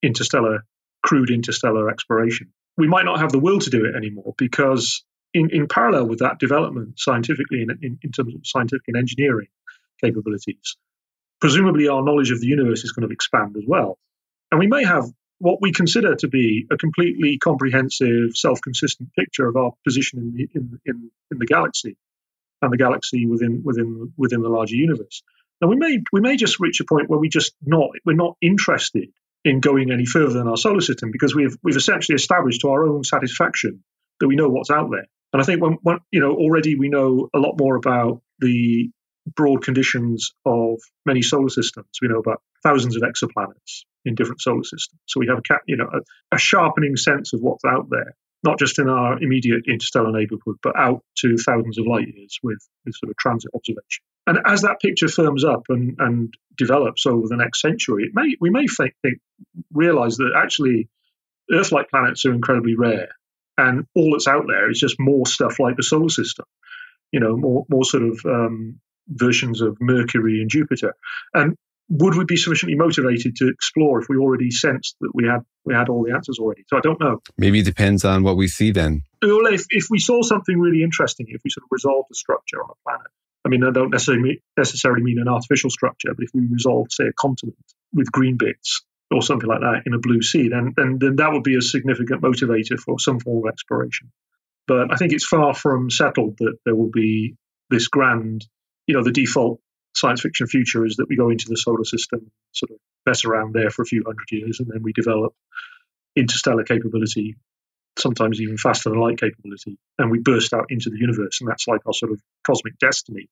crude interstellar exploration, we might not have the will to do it anymore, because in parallel with that development scientifically, in terms of scientific and engineering capabilities, presumably our knowledge of the universe is going to expand as well. And we may have what we consider to be a completely comprehensive, self-consistent picture of our position in the galaxy and the galaxy within the larger universe. And we may just reach a point where we're not interested in going any further than our solar system, because we've essentially established to our own satisfaction that we know what's out there. And I think when already we know a lot more about the broad conditions of many solar systems. We know about thousands of exoplanets in different solar systems. So we have a sharpening sense of what's out there. not just in our immediate interstellar neighborhood, but out to thousands of light years with sort of transit observation. And as that picture firms up and develops over the next century, we may realize that actually Earth-like planets are incredibly rare, and all that's out there is just more stuff like the solar system, more sort of versions of Mercury and Jupiter. And would we be sufficiently motivated to explore if we already sensed that we had all the answers already? So I don't know. Maybe it depends on what we see then. Well, if we saw something really interesting, if we sort of resolved a structure on a planet, I mean, I don't necessarily mean an artificial structure, but if we resolved, say, a continent with green bits or something like that in a blue sea, then that would be a significant motivator for some form of exploration. But I think it's far from settled that there will be this grand, the default science fiction future is that we go into the solar system, sort of mess around there for a few hundred years, and then we develop interstellar capability, sometimes even faster than light capability, and we burst out into the universe, and that's like our sort of cosmic destiny.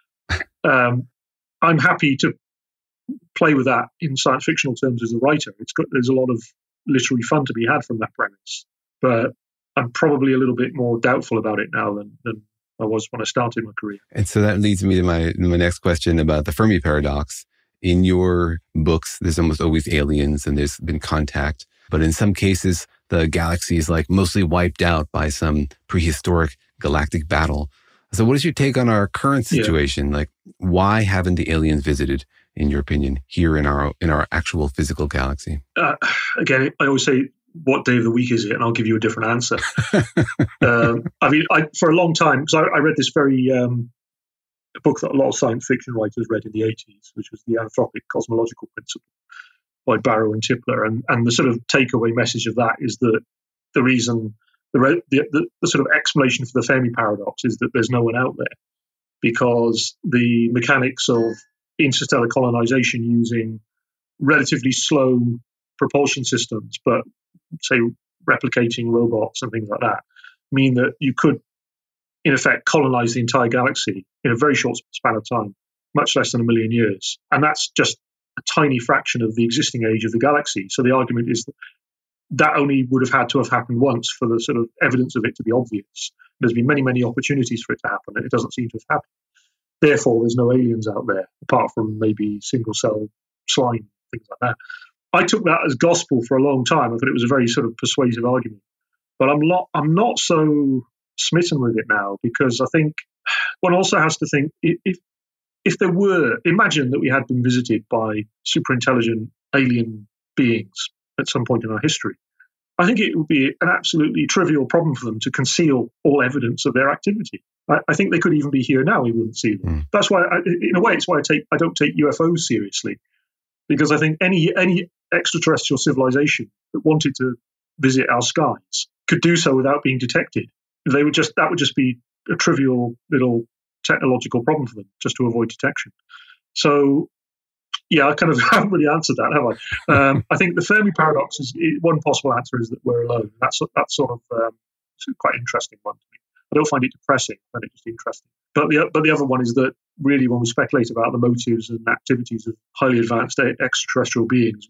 I'm happy to play with that in science fictional terms as a writer. There's a lot of literary fun to be had from that premise, but I'm probably a little bit more doubtful about it now than I was when I started my career. And so that leads me to my next question about the Fermi paradox. In your books, there's almost always aliens and there's been contact, but in some cases, the galaxy is like mostly wiped out by some prehistoric galactic battle. So what is your take on our current situation? Like, why haven't the aliens visited, in your opinion, here in our actual physical galaxy? Again, I always say, what day of the week is it? And I'll give you a different answer. For a long time, because I read this very book that a lot of science fiction writers read in the 80s, which was the Anthropic Cosmological Principle by Barrow and Tipler. And the sort of takeaway message of that is that the reason, the sort of explanation for the Fermi paradox is that there's no one out there, because the mechanics of interstellar colonization using relatively slow propulsion systems, but say replicating robots and things like that, mean that you could, in effect, colonize the entire galaxy in a very short span of time, much less than 1 million years. And that's just a tiny fraction of the existing age of the galaxy. So the argument is that only would have had to have happened once for the sort of evidence of it to be obvious. There's been many, many opportunities for it to happen, and it doesn't seem to have happened. Therefore, there's no aliens out there, apart from maybe single-cell slime, things like that. I took that as gospel for a long time. I thought it was a very sort of persuasive argument. But I'm not so smitten with it now, because I think one also has to think, if there were, imagine that we had been visited by super intelligent alien beings at some point in our history. I think it would be an absolutely trivial problem for them to conceal all evidence of their activity. I think they could even be here now. We wouldn't see them. That's why, in a way, it's why I don't take UFOs seriously, because I think any extraterrestrial civilization that wanted to visit our skies could do so without being detected. That would just be a trivial little technological problem for them, just to avoid detection. So, yeah, I kind of haven't really answered that, have I? I think the Fermi paradox is one possible answer is that we're alone. That's sort of it's a quite interesting one to me. I don't find it depressing, I find it just interesting. But the other one is that really, when we speculate about the motives and activities of highly advanced extraterrestrial beings,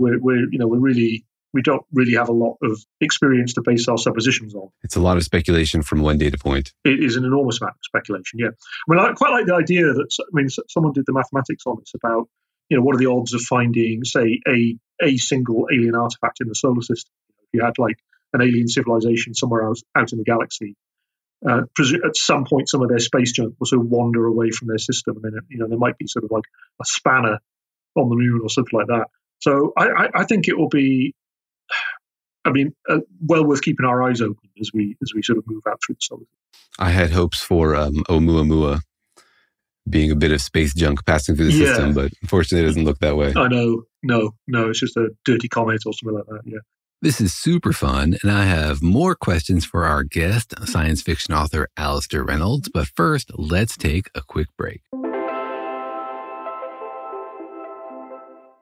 we don't really have a lot of experience to base our suppositions on. It's a lot of speculation from one data point. It is an enormous amount of speculation, yeah. I mean, I quite like the idea that, someone did the mathematics on this about, what are the odds of finding, say, a single alien artifact in the solar system? If you had like an alien civilization somewhere else out in the galaxy, at some point some of their space junk will sort of wander away from their system, and then there might be sort of like a spanner on the moon or something like that. So I think it will be, well worth keeping our eyes open as we sort of move out through the solar system. I had hopes for Oumuamua being a bit of space junk passing through the system, but unfortunately it doesn't look that way. I know. No, it's just a dirty comet or something like that, yeah. This is super fun, and I have more questions for our guest, science fiction author Alastair Reynolds. But first, let's take a quick break.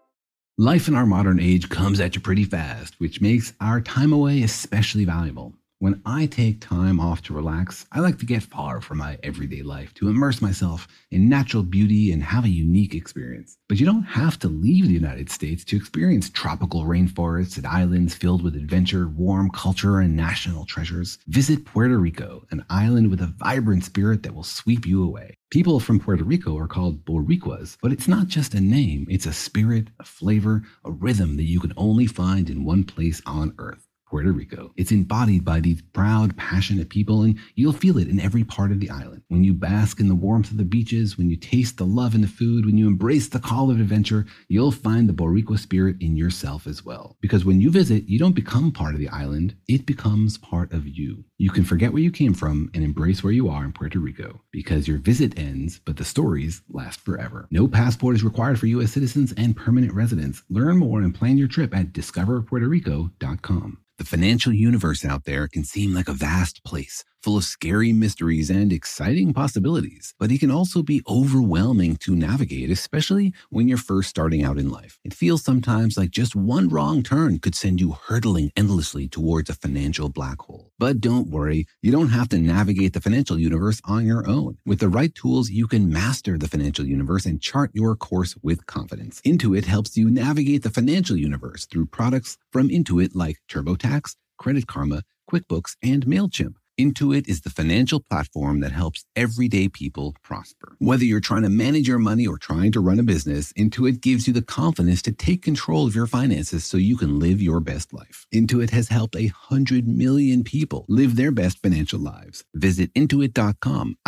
Life in our modern age comes at you pretty fast, which makes our time away especially valuable. When I take time off to relax, I like to get far from my everyday life to immerse myself in natural beauty and have a unique experience. But you don't have to leave the United States to experience tropical rainforests and islands filled with adventure, warm culture, and national treasures. Visit Puerto Rico, an island with a vibrant spirit that will sweep you away. People from Puerto Rico are called Boricuas, but it's not just a name, it's a spirit, a flavor, a rhythm that you can only find in one place on Earth. Puerto Rico. It's embodied by these proud, passionate people, and you'll feel it in every part of the island. When you bask in the warmth of the beaches, when you taste the love in the food, when you embrace the call of adventure, you'll find the Boricua spirit in yourself as well. Because when you visit, you don't become part of the island, it becomes part of you. You can forget where you came from and embrace where you are in Puerto Rico, because your visit ends, but the stories last forever. No passport is required for U.S. citizens and permanent residents. Learn more and plan your trip at discoverpuertorico.com. The financial universe out there can seem like a vast place, full of scary mysteries and exciting possibilities, but it can also be overwhelming to navigate, especially when you're first starting out in life. It feels sometimes like just one wrong turn could send you hurtling endlessly towards a financial black hole. But don't worry, you don't have to navigate the financial universe on your own. With the right tools, you can master the financial universe and chart your course with confidence. Intuit helps you navigate the financial universe through products from Intuit like TurboTax, Credit Karma, QuickBooks, and MailChimp. Intuit is the financial platform that helps everyday people prosper. Whether you're trying to manage your money or trying to run a business, Intuit gives you the confidence to take control of your finances so you can live your best life. Intuit has helped 100 million people live their best financial lives. Visit Intuit.com,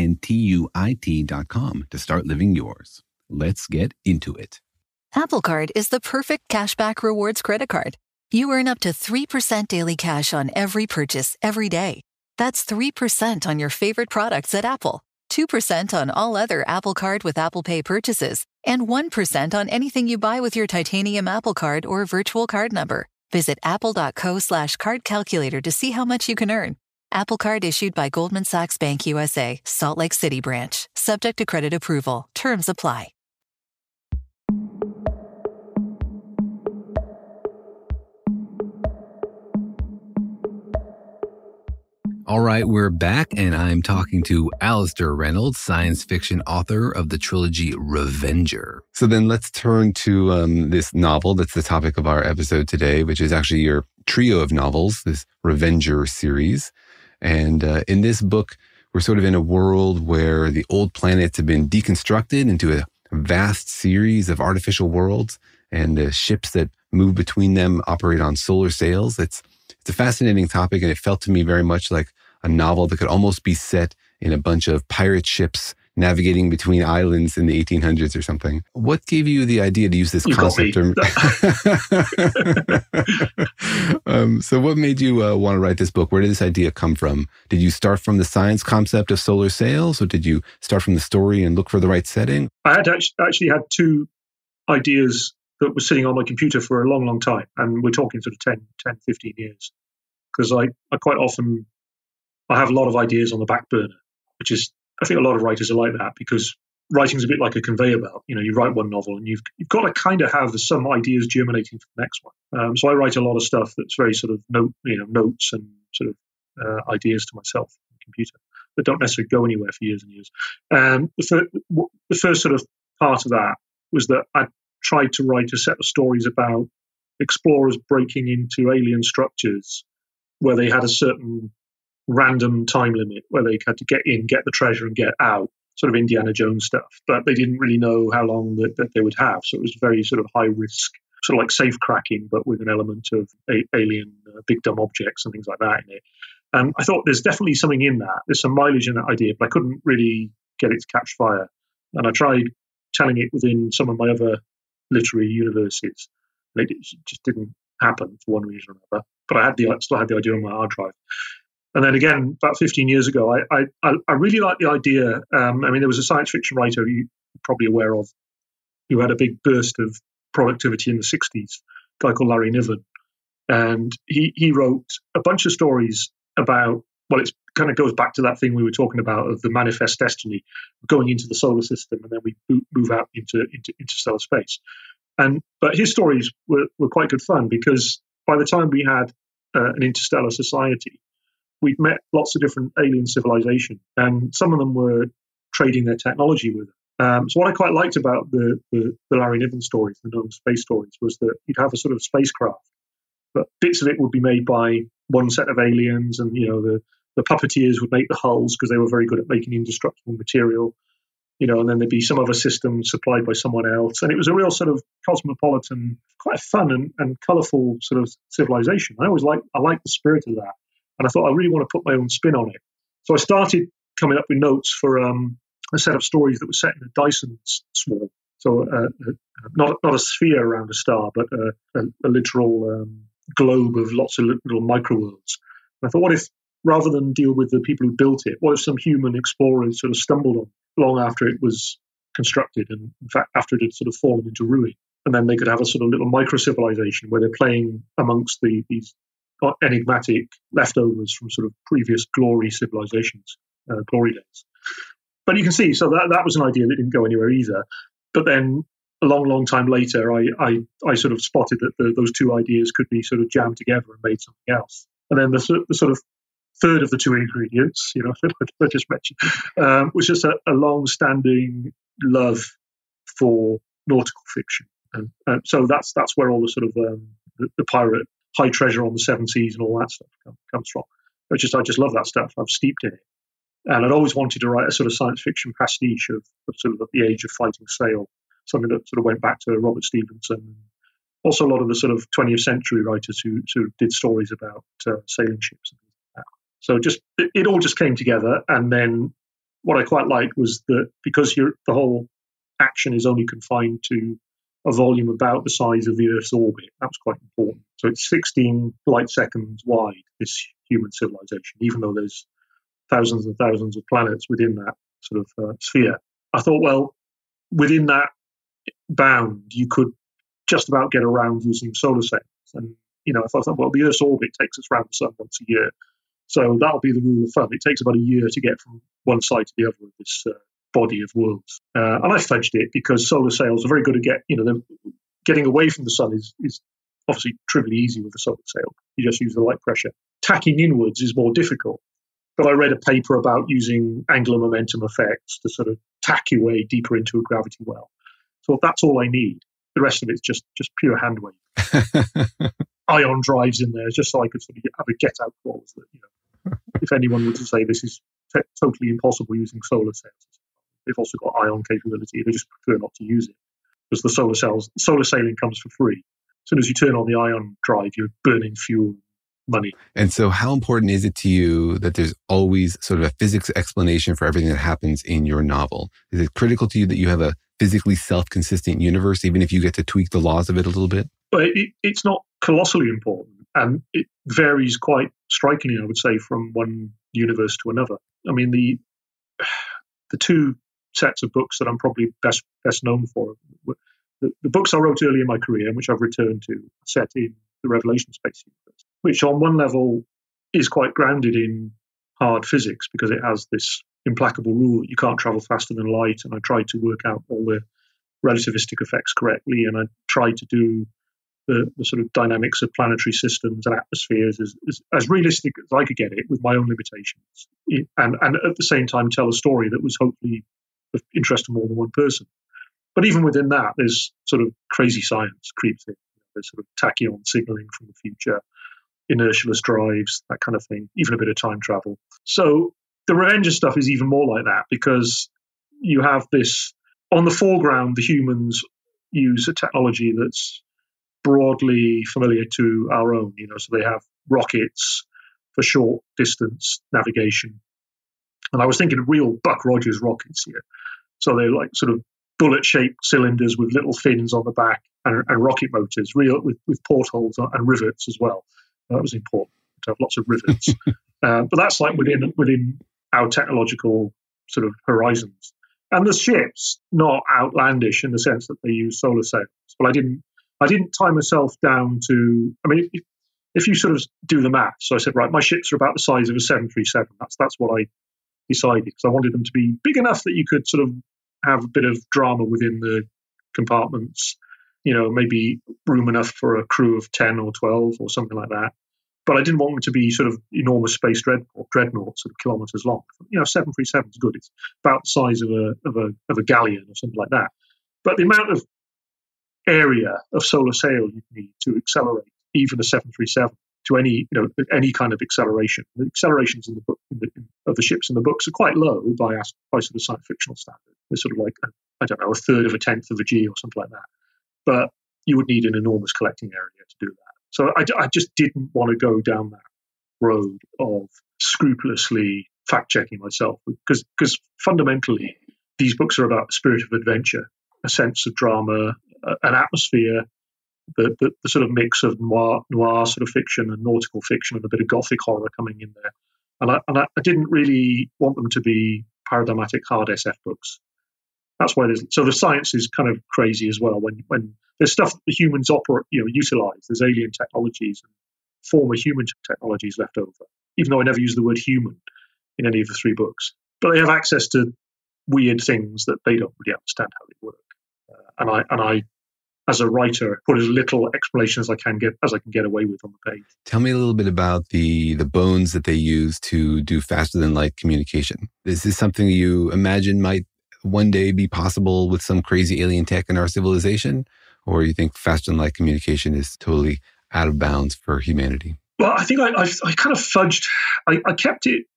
Intuit.com, to start living yours. Let's get into it. Apple Card is the perfect cashback rewards credit card. You earn up to 3% daily cash on every purchase every day. That's 3% on your favorite products at Apple, 2% on all other Apple Card with Apple Pay purchases, and 1% on anything you buy with your titanium Apple Card or virtual card number. Visit apple.co/card calculator to see how much you can earn. Apple Card issued by Goldman Sachs Bank USA, Salt Lake City branch. Subject to credit approval. Terms apply. All right, we're back, and I'm talking to Alastair Reynolds, science fiction author of the trilogy Revenger. So then let's turn to this novel that's the topic of our episode today, which is actually your trio of novels, this Revenger series. And in this book, we're sort of in a world where the old planets have been deconstructed into a vast series of artificial worlds, and the ships that move between them operate on solar sails. It's a fascinating topic, and it felt to me very much like a novel that could almost be set in a bunch of pirate ships navigating between islands in the 1800s or something. What gave you the idea to use this concept? So what made you want to write this book? Where did this idea come from? Did you start from the science concept of solar sails, or did you start from the story and look for the right setting? I had actually had two ideas that were sitting on my computer for a long, long time. And we're talking sort of 10, 15 years. Because I quite often, I have a lot of ideas on the back burner, which is, I think a lot of writers are like that, because writing's a bit like a conveyor belt. You know, you write one novel and you've got to kind of have some ideas germinating for the next one. So I write a lot of stuff that's very sort of notes and sort of ideas to myself on the computer that don't necessarily go anywhere for years and years. And the first sort of part of that was that I tried to write a set of stories about explorers breaking into alien structures where they had a certain random time limit, where they had to get in, get the treasure, and get out, sort of Indiana Jones stuff. But they didn't really know how long that they would have. So it was very sort of high risk, sort of like safe cracking, but with an element of alien big dumb objects and things like that in it. And I thought there's definitely something in that. There's some mileage in that idea, but I couldn't really get it to catch fire. And I tried telling it within some of my other literary universes. It just didn't happen for one reason or another. But I still had the idea on my hard drive. And then again, about 15 years ago, I really liked the idea. There was a science fiction writer you're probably aware of who had a big burst of productivity in the 60s, a guy called Larry Niven. And he wrote a bunch of stories about, well, it kind of goes back to that thing we were talking about of the manifest destiny, going into the solar system, and then we move out into interstellar space. But his stories were quite good fun, because by the time we had an interstellar society, we'd met lots of different alien civilizations, and some of them were trading their technology with us. So what I quite liked about the Larry Niven stories, the known space stories, was that you'd have a sort of spacecraft, but bits of it would be made by one set of aliens, and the puppeteers would make the hulls because they were very good at making indestructible material. And then there'd be some other system supplied by someone else. And it was a real sort of cosmopolitan, quite a fun and colourful sort of civilization. I liked the spirit of that. And I thought, I really want to put my own spin on it. So I started coming up with notes for a set of stories that were set in a Dyson swarm. So not a sphere around a star, but a literal globe of lots of little micro-worlds. And I thought, what if, rather than deal with the people who built it, what if some human explorers sort of stumbled on long after it was constructed, and in fact after it had sort of fallen into ruin, and then they could have a sort of little micro civilization where they're playing amongst these enigmatic leftovers from sort of previous glory civilizations, glory days. But you can see, so that was an idea that didn't go anywhere either. But then a long time later, I sort of spotted that those two ideas could be sort of jammed together and made something else. And then the sort of third of the two ingredients, I just mentioned, was just a long-standing love for nautical fiction, and so that's where all the sort of the pirate high treasure on the seven seas and all that stuff comes from. I just love that stuff. I'm steeped in it, and I'd always wanted to write a sort of science fiction pastiche of sort of the age of fighting sail, something that sort of went back to Robert Stevenson. Also, a lot of the sort of 20th century writers who sort of did stories about sailing ships and things like that. So it all just came together. And then what I quite liked was that because the whole action is only confined to a volume about the size of the Earth's orbit, that was quite important. So it's 16 light seconds wide, this human civilization, even though there's thousands and thousands of planets within that sort of sphere. I thought, well, within that bound, you could just about get around using solar sails. And, I thought, well, the Earth's orbit takes us around the sun once a year. So that'll be the rule of thumb. It takes about a year to get from one side to the other of this body of worlds. And I fudged it because solar sails are very good at getting away from the sun is obviously trivially easy with a solar sail. You just use the light pressure. Tacking inwards is more difficult. But I read a paper about using angular momentum effects to sort of tack your way deeper into a gravity well. So that's all I need. The rest of it's just pure hand wave. Ion drives in there, just so I could sort of have a get-out clause that, if anyone were to say this is totally impossible using solar sails, they've also got ion capability. They just prefer not to use it because the solar sailing comes for free. As soon as you turn on the ion drive, you're burning fuel, money. And so how important is it to you that there's always sort of a physics explanation for everything that happens in your novel? Is it critical to you that you have a physically self-consistent universe, even if you get to tweak the laws of it a little bit? But it's not colossally important, and it varies quite strikingly, I would say, from one universe to another. I mean, the two sets of books that I'm probably best known for, the books I wrote early in my career, and which I've returned to, set in the Revelation Space universe, which on one level is quite grounded in hard physics because it has this implacable rule that you can't travel faster than light, and I tried to work out all the relativistic effects correctly, and I tried to do the sort of dynamics of planetary systems and atmospheres as realistic as I could get it with my own limitations, and at the same time tell a story that was hopefully of interest to more than one person. But even within that, there's sort of crazy science creeps in. There's sort of tachyon signaling from the future, inertialess drives, that kind of thing, even a bit of time travel. So the Revenger stuff is even more like that because you have this, on the foreground, the humans use a technology that's broadly familiar to our own, so they have rockets for short distance navigation. And I was thinking of real Buck Rogers rockets here. So they're like sort of bullet-shaped cylinders with little fins on the back and rocket motors, real with portholes and rivets as well. That was important to have lots of rivets. But that's like within our technological sort of horizons. And the ship's not outlandish in the sense that they use solar sails. But I didn't tie myself down to, I mean, if you sort of do the math, so I said, right, my ships are about the size of a 737. That's what I decided, because I wanted them to be big enough that you could sort of have a bit of drama within the compartments, maybe room enough for a crew of 10 or 12 or something like that. But I didn't want them to be sort of enormous space dreadnoughts, sort of kilometers long. 737 is good. It's about the size of a galleon or something like that. But the amount of area of solar sail you need to accelerate even a 737 to any kind of acceleration. The accelerations in the book of the ships in the books are quite low by sort of science fictional standard. They're sort of like a third of a tenth of a G or something like that. But you would need an enormous collecting area to do that. So I just didn't want to go down that road of scrupulously fact-checking myself, because fundamentally these books are about the spirit of adventure, a sense of drama, an atmosphere, the sort of mix of noir sort of fiction and nautical fiction and a bit of gothic horror coming in there. And I didn't really want them to be paradigmatic hard SF books. That's why the science is kind of crazy as well. When there's stuff that the humans utilize, there's alien technologies and former human technologies left over, even though I never use the word human in any of the three books. But they have access to weird things that they don't really understand how they work. And I, as a writer, put as little explanation as I can get away with on the page. Tell me a little bit about the bones that they use to do faster than light communication. Is this something you imagine might one day be possible with some crazy alien tech in our civilization? Or you think faster than light communication is totally out of bounds for humanity? Well, I think I kind of fudged. I kept it.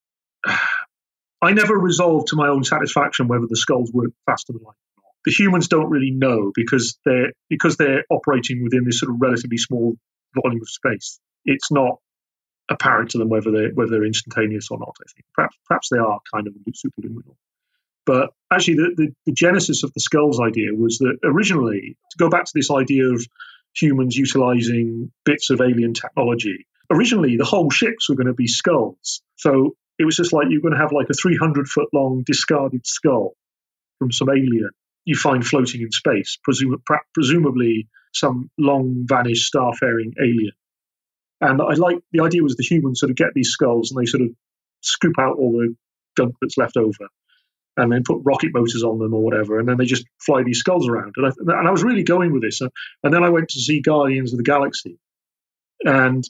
I never resolved to my own satisfaction whether the skulls work faster than light or not. The humans don't really know because they're operating within this sort of relatively small volume of space. It's not apparent to them whether they're instantaneous or not. I think perhaps they are kind of superluminal. But actually, the genesis of the skulls idea was that originally, to go back to this idea of humans utilizing bits of alien technology, originally the whole ships were going to be skulls. So it was just like you're going to have like a 300-foot long discarded skull from some alien you find floating in space, presumably some long vanished starfaring alien. And the idea was the humans sort of get these skulls and they sort of scoop out all the junk that's left over, and then put rocket motors on them or whatever, and then they just fly these skulls around. And I was really going with this. And then I went to see Guardians of the Galaxy. And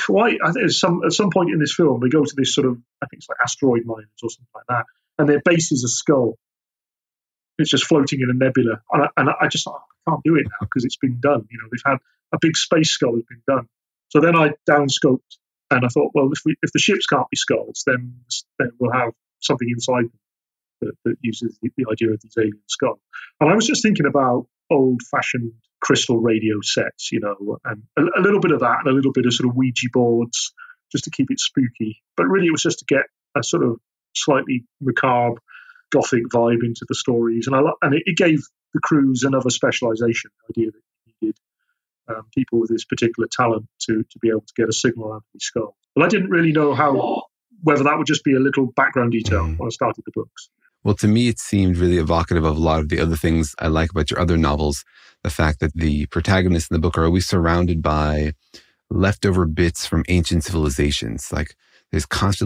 at some point in this film, they go to this sort of, I think it's like asteroid miners or something like that, and their base is a skull. It's just floating in a nebula. And I just thought, I can't do it now because it's been done. They've had a big space skull has been done. So then I downscoped, and I thought, well, if the ships can't be skulls, then we'll have something inside them that uses the idea of these alien skulls. And I was just thinking about old-fashioned crystal radio sets, and a little bit of that and a little bit of sort of Ouija boards just to keep it spooky. But really it was just to get a sort of slightly macabre, gothic vibe into the stories. And it gave the crews another specialization, the idea that you needed people with this particular talent to be able to get a signal out of these skulls. But I didn't really know whether that would just be a little background detail when I started the books. Well, to me, it seemed really evocative of a lot of the other things I like about your other novels. The fact that the protagonists in the book are always surrounded by leftover bits from ancient civilizations. Like there's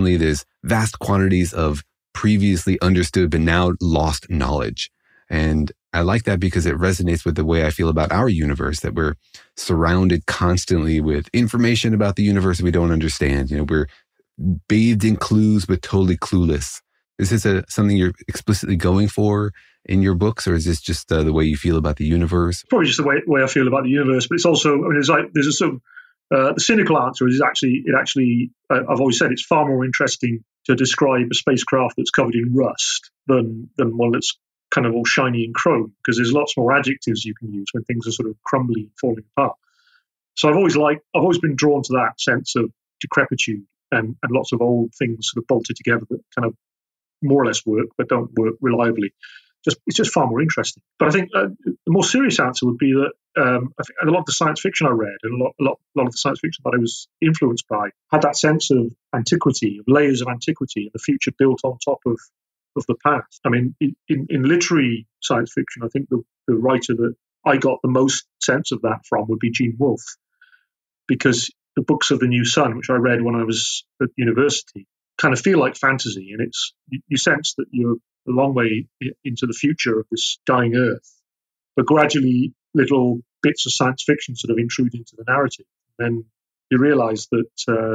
vast quantities of previously understood but now lost knowledge. And I like that because it resonates with the way I feel about our universe, that we're surrounded constantly with information about the universe we don't understand. We're bathed in clues but totally clueless. Is this something you're explicitly going for in your books, or is this just the way you feel about the universe? Probably just the way I feel about the universe, but it's also, there's a sort of, the cynical answer is I've always said it's far more interesting to describe a spacecraft that's covered in rust than one that's kind of all shiny and chrome, because there's lots more adjectives you can use when things are sort of crumbly and falling apart. So I've always been drawn to that sense of decrepitude and lots of old things sort of bolted together that kind of more or less work, but don't work reliably. It's just far more interesting. But I think the more serious answer would be that I think a lot of the science fiction I read and a lot of the science fiction that I was influenced by had that sense of antiquity, of layers of antiquity, and the future built on top of the past. I mean, in literary science fiction, I think the writer that I got the most sense of that from would be Gene Wolfe, because the books of the New Sun, which I read when I was at university, kind of feel like fantasy, and you sense that you're a long way into the future of this dying Earth, but gradually little bits of science fiction sort of intrude into the narrative. And then you realize that,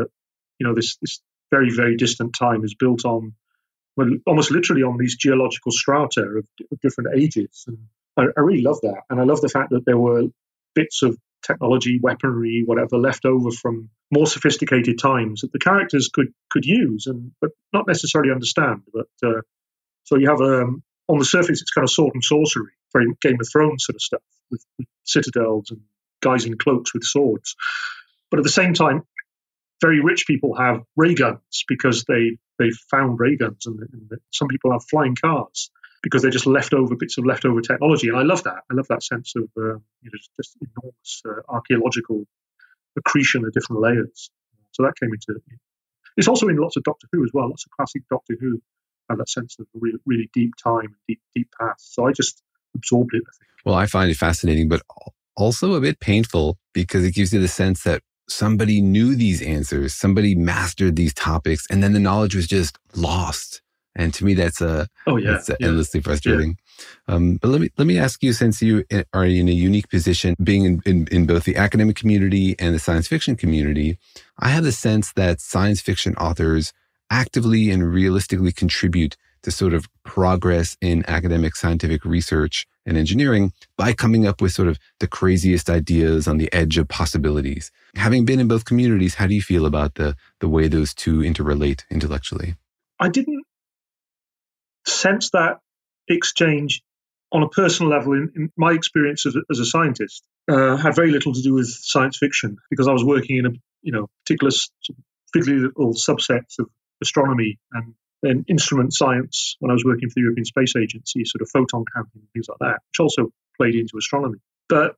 this very, very distant time is built on, well, almost literally on these geological strata of different ages. And I really love that. And I love the fact that there were bits of technology, weaponry, whatever, left over from more sophisticated times that the characters could use, but not necessarily understand. But so you have, on the surface, it's kind of sword and sorcery, very Game of Thrones sort of stuff, with citadels and guys in cloaks with swords. But at the same time, very rich people have ray guns because they found ray guns, and some people have flying cars because they're just bits of leftover technology. And I love that. I love that sense of just enormous archaeological accretion of different layers. So that came into it. It's also in lots of Doctor Who as well. Lots of classic Doctor Who have that sense of really, really deep time and deep past. So I just absorbed it, I think. Well, I find it fascinating, but also a bit painful because it gives you the sense that somebody knew these answers, somebody mastered these topics, and then the knowledge was just lost. And to me, that's endlessly frustrating. Yeah. But let me ask you, since you are in a unique position, being in both the academic community and the science fiction community, I have the sense that science fiction authors actively and realistically contribute to sort of progress in academic scientific research and engineering by coming up with sort of the craziest ideas on the edge of possibilities. Having been in both communities, how do you feel about the way those two interrelate intellectually? I didn't sense that exchange on a personal level in my experience as a scientist. Had very little to do with science fiction because I was working in a particular fiddly little subsets of astronomy and instrument science when I was working for the European Space Agency, sort of photon counting and things like that, which also played into astronomy. But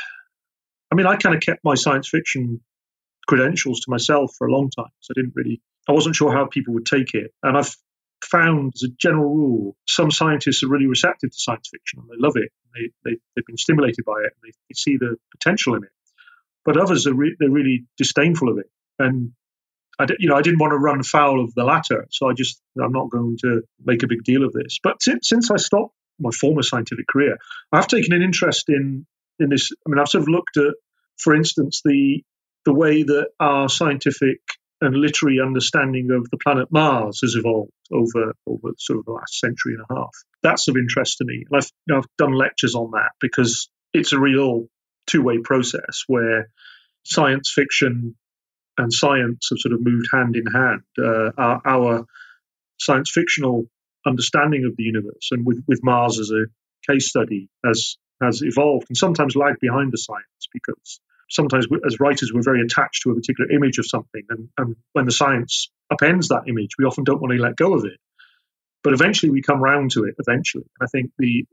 I mean, I kind of kept my science fiction credentials to myself for a long time. So I wasn't sure how people would take it. And I've found, as a general rule, some scientists are really receptive to science fiction and they love it. They've been stimulated by it and they see the potential in it. But others they're really disdainful of it. And I didn't want to run foul of the latter, so I'm not going to make a big deal of this. But since I stopped my former scientific career, I've taken an interest in this. I mean, I've sort of looked at, for instance, the way that our scientific and literary understanding of the planet Mars has evolved over sort of the last century and a half. That's of interest to me. And I've done lectures on that because it's a real two-way process where science fiction and science have sort of moved hand in hand. Our science fictional understanding of the universe, and with Mars as a case study, has evolved and sometimes lagged behind the science because sometimes as writers we're very attached to a particular image of something, and when the science upends that image, we often don't want to let go of it. But eventually we come round to it. Eventually, and I think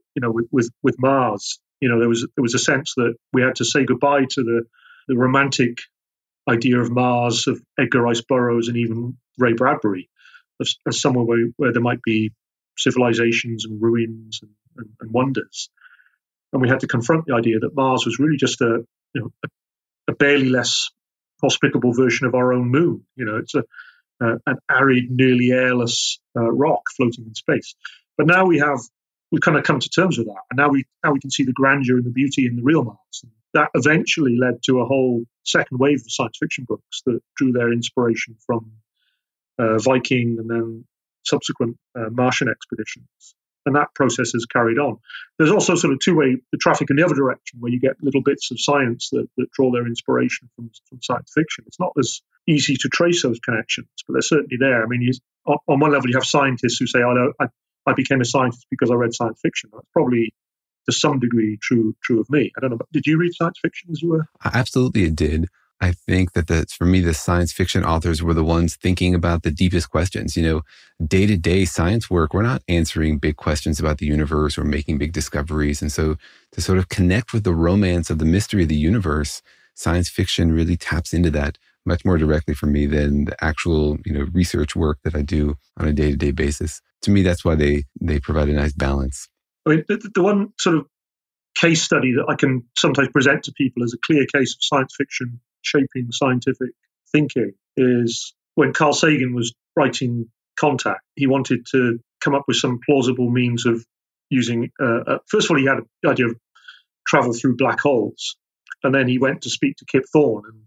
with Mars, there was a sense that we had to say goodbye to the romantic idea of Mars, of Edgar Rice Burroughs and even Ray Bradbury, as somewhere where there might be civilizations and ruins and wonders. And we had to confront the idea that Mars was really just a barely less hospitable version of our own moon. It's an arid, nearly airless rock floating in space. But now we've kind of come to terms with that, and now we can see the grandeur and the beauty in the real Mars. And that eventually led to a whole second wave of science fiction books that drew their inspiration from Viking and then subsequent Martian expeditions. And that process has carried on. There's also sort of two-way the traffic in the other direction, where you get little bits of science that draw their inspiration from science fiction. It's not as easy to trace those connections, but they're certainly there. I mean, on one level, you have scientists who say, I became a scientist because I read science fiction. That's probably to some degree true of me. I don't know. Did you read science fiction as you were? Absolutely, it did. I think that for me, the science fiction authors were the ones thinking about the deepest questions. Day-to-day science work, we're not answering big questions about the universe or making big discoveries. And so to sort of connect with the romance of the mystery of the universe, science fiction really taps into that much more directly for me than the actual, research work that I do on a day-to-day basis. To me, that's why they provide a nice balance. I mean, the one sort of case study that I can sometimes present to people as a clear case of science fiction shaping scientific thinking is when Carl Sagan was writing Contact. He wanted to come up with some plausible means of using, first of all, he had the idea of travel through black holes. And then he went to speak to Kip Thorne. And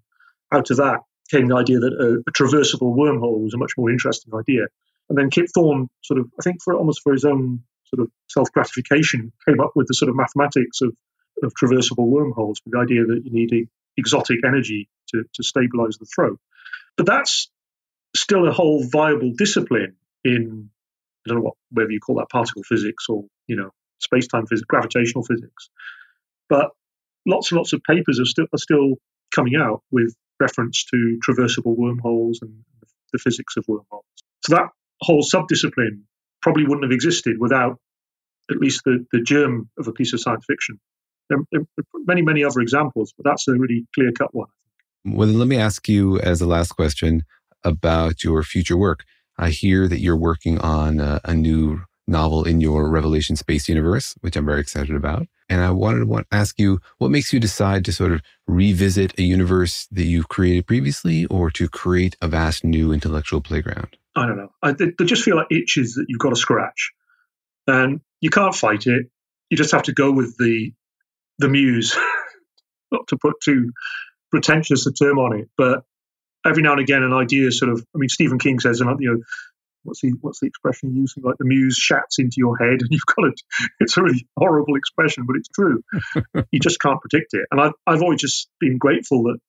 out of that came the idea that a traversable wormhole was a much more interesting idea. And then Kip Thorne sort of, I think for his own sort of self-gratification, came up with the sort of mathematics of traversable wormholes, with the idea that you need exotic energy to stabilize the throw. But that's still a whole viable discipline in, I don't know whether you call that particle physics or, space-time physics, gravitational physics. But lots and lots of papers are still coming out with reference to traversable wormholes and the physics of wormholes. So that whole subdiscipline probably wouldn't have existed without at least the germ of a piece of science fiction. There are many, many other examples, but that's a really clear-cut one. Well, let me ask you as a last question about your future work. I hear that you're working on a new novel in your Revelation Space universe, which I'm very excited about. And I wanted to ask you, what makes you decide to sort of revisit a universe that you've created previously, or to create a vast new intellectual playground? I don't know. They just feel like itches that you've got to scratch. And you can't fight it. You just have to go with the muse, not to put too pretentious a term on it. But every now and again, an idea Stephen King says, what's the expression you're using? Like the muse shats into your head and you've got it. It's a really horrible expression, but it's true. You just can't predict it. And I've always just been grateful that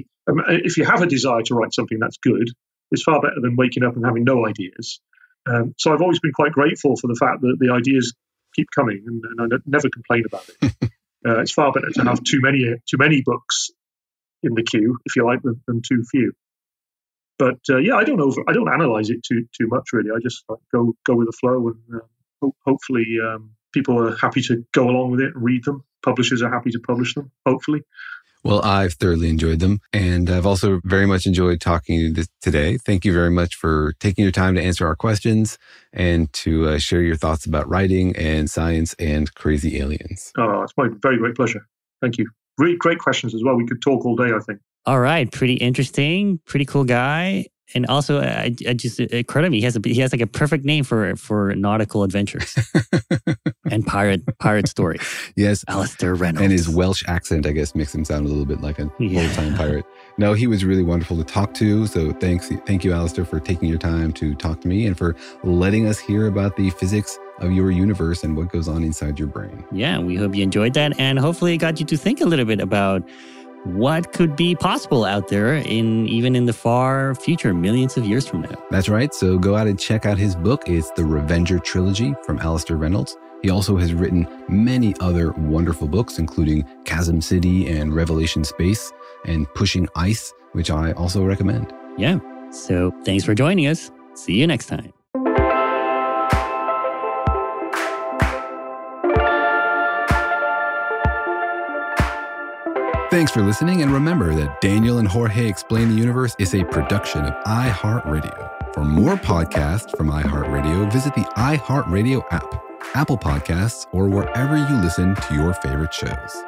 if you have a desire to write something that's good, it's far better than waking up and having no ideas. So I've always been quite grateful for the fact that the ideas keep coming, and I never complain about it. It's far better to have too many books in the queue, if you like, than too few. But I don't analyze it too much really. I just go with the flow, and hopefully people are happy to go along with it and read them. Publishers are happy to publish them, hopefully. Well, I've thoroughly enjoyed them, and I've also very much enjoyed talking to you today. Thank you very much for taking your time to answer our questions and to share your thoughts about writing and science and crazy aliens. Oh, it's my very great pleasure. Thank you. Really great questions as well. We could talk all day, I think. All right. Pretty interesting. Pretty cool guy. And also, I just credit me. He has like a perfect name for nautical adventures and pirate stories. Yes, Alastair Reynolds. And his Welsh accent, I guess, makes him sound a little bit like an old-time pirate. No, he was really wonderful to talk to. So thank you, Alastair, for taking your time to talk to me and for letting us hear about the physics of your universe and what goes on inside your brain. Yeah, we hope you enjoyed that, and hopefully it got you to think a little bit about what could be possible out there even in the far future, millions of years from now. That's right. So go out and check out his book. It's The Revenger Trilogy from Alastair Reynolds. He also has written many other wonderful books, including Chasm City and Revelation Space and Pushing Ice, which I also recommend. Yeah. So thanks for joining us. See you next time. Thanks for listening, and remember that Daniel and Jorge Explain the Universe is a production of iHeartRadio. For more podcasts from iHeartRadio, visit the iHeartRadio app, Apple Podcasts, or wherever you listen to your favorite shows.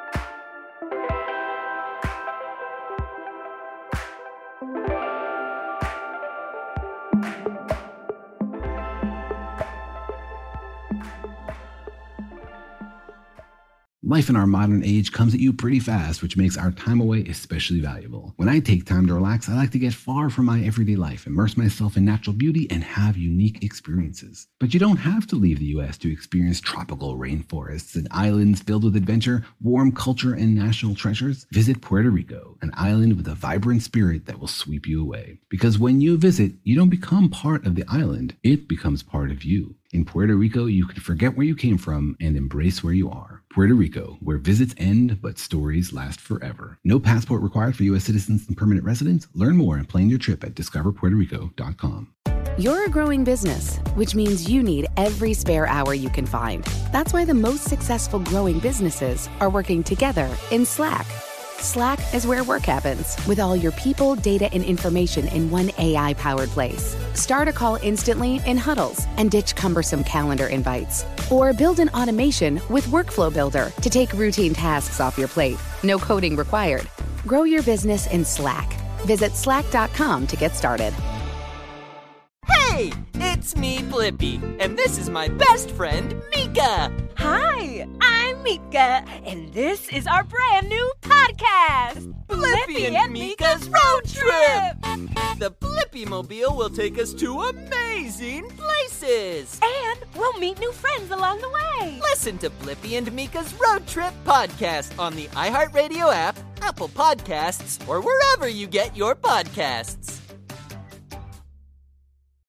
Life in our modern age comes at you pretty fast, which makes our time away especially valuable. When I take time to relax, I like to get far from my everyday life, immerse myself in natural beauty, and have unique experiences. But you don't have to leave the U.S. to experience tropical rainforests and islands filled with adventure, warm culture, and national treasures. Visit Puerto Rico, an island with a vibrant spirit that will sweep you away. Because when you visit, you don't become part of the island, it becomes part of you. In Puerto Rico, you can forget where you came from and embrace where you are. Puerto Rico, where visits end, but stories last forever. No passport required for U.S. citizens and permanent residents. Learn more and plan your trip at discoverpuertorico.com. You're a growing business, which means you need every spare hour you can find. That's why the most successful growing businesses are working together in Slack. Slack is where work happens, with all your people, data, and information in one AI-powered place. Start a call instantly in huddles and ditch cumbersome calendar invites. Or build an automation with Workflow Builder to take routine tasks off your plate. No coding required. Grow your business in Slack. Visit slack.com to get started. Hey, it's me, Blippi, and this is my best friend, Mika. Hi, I'm Mika, and this is our brand new podcast, Blippi and Mika's Road Trip! The Blippi-mobile will take us to amazing places! And we'll meet new friends along the way! Listen to Blippi and Mika's Road Trip podcast on the iHeartRadio app, Apple Podcasts, or wherever you get your podcasts.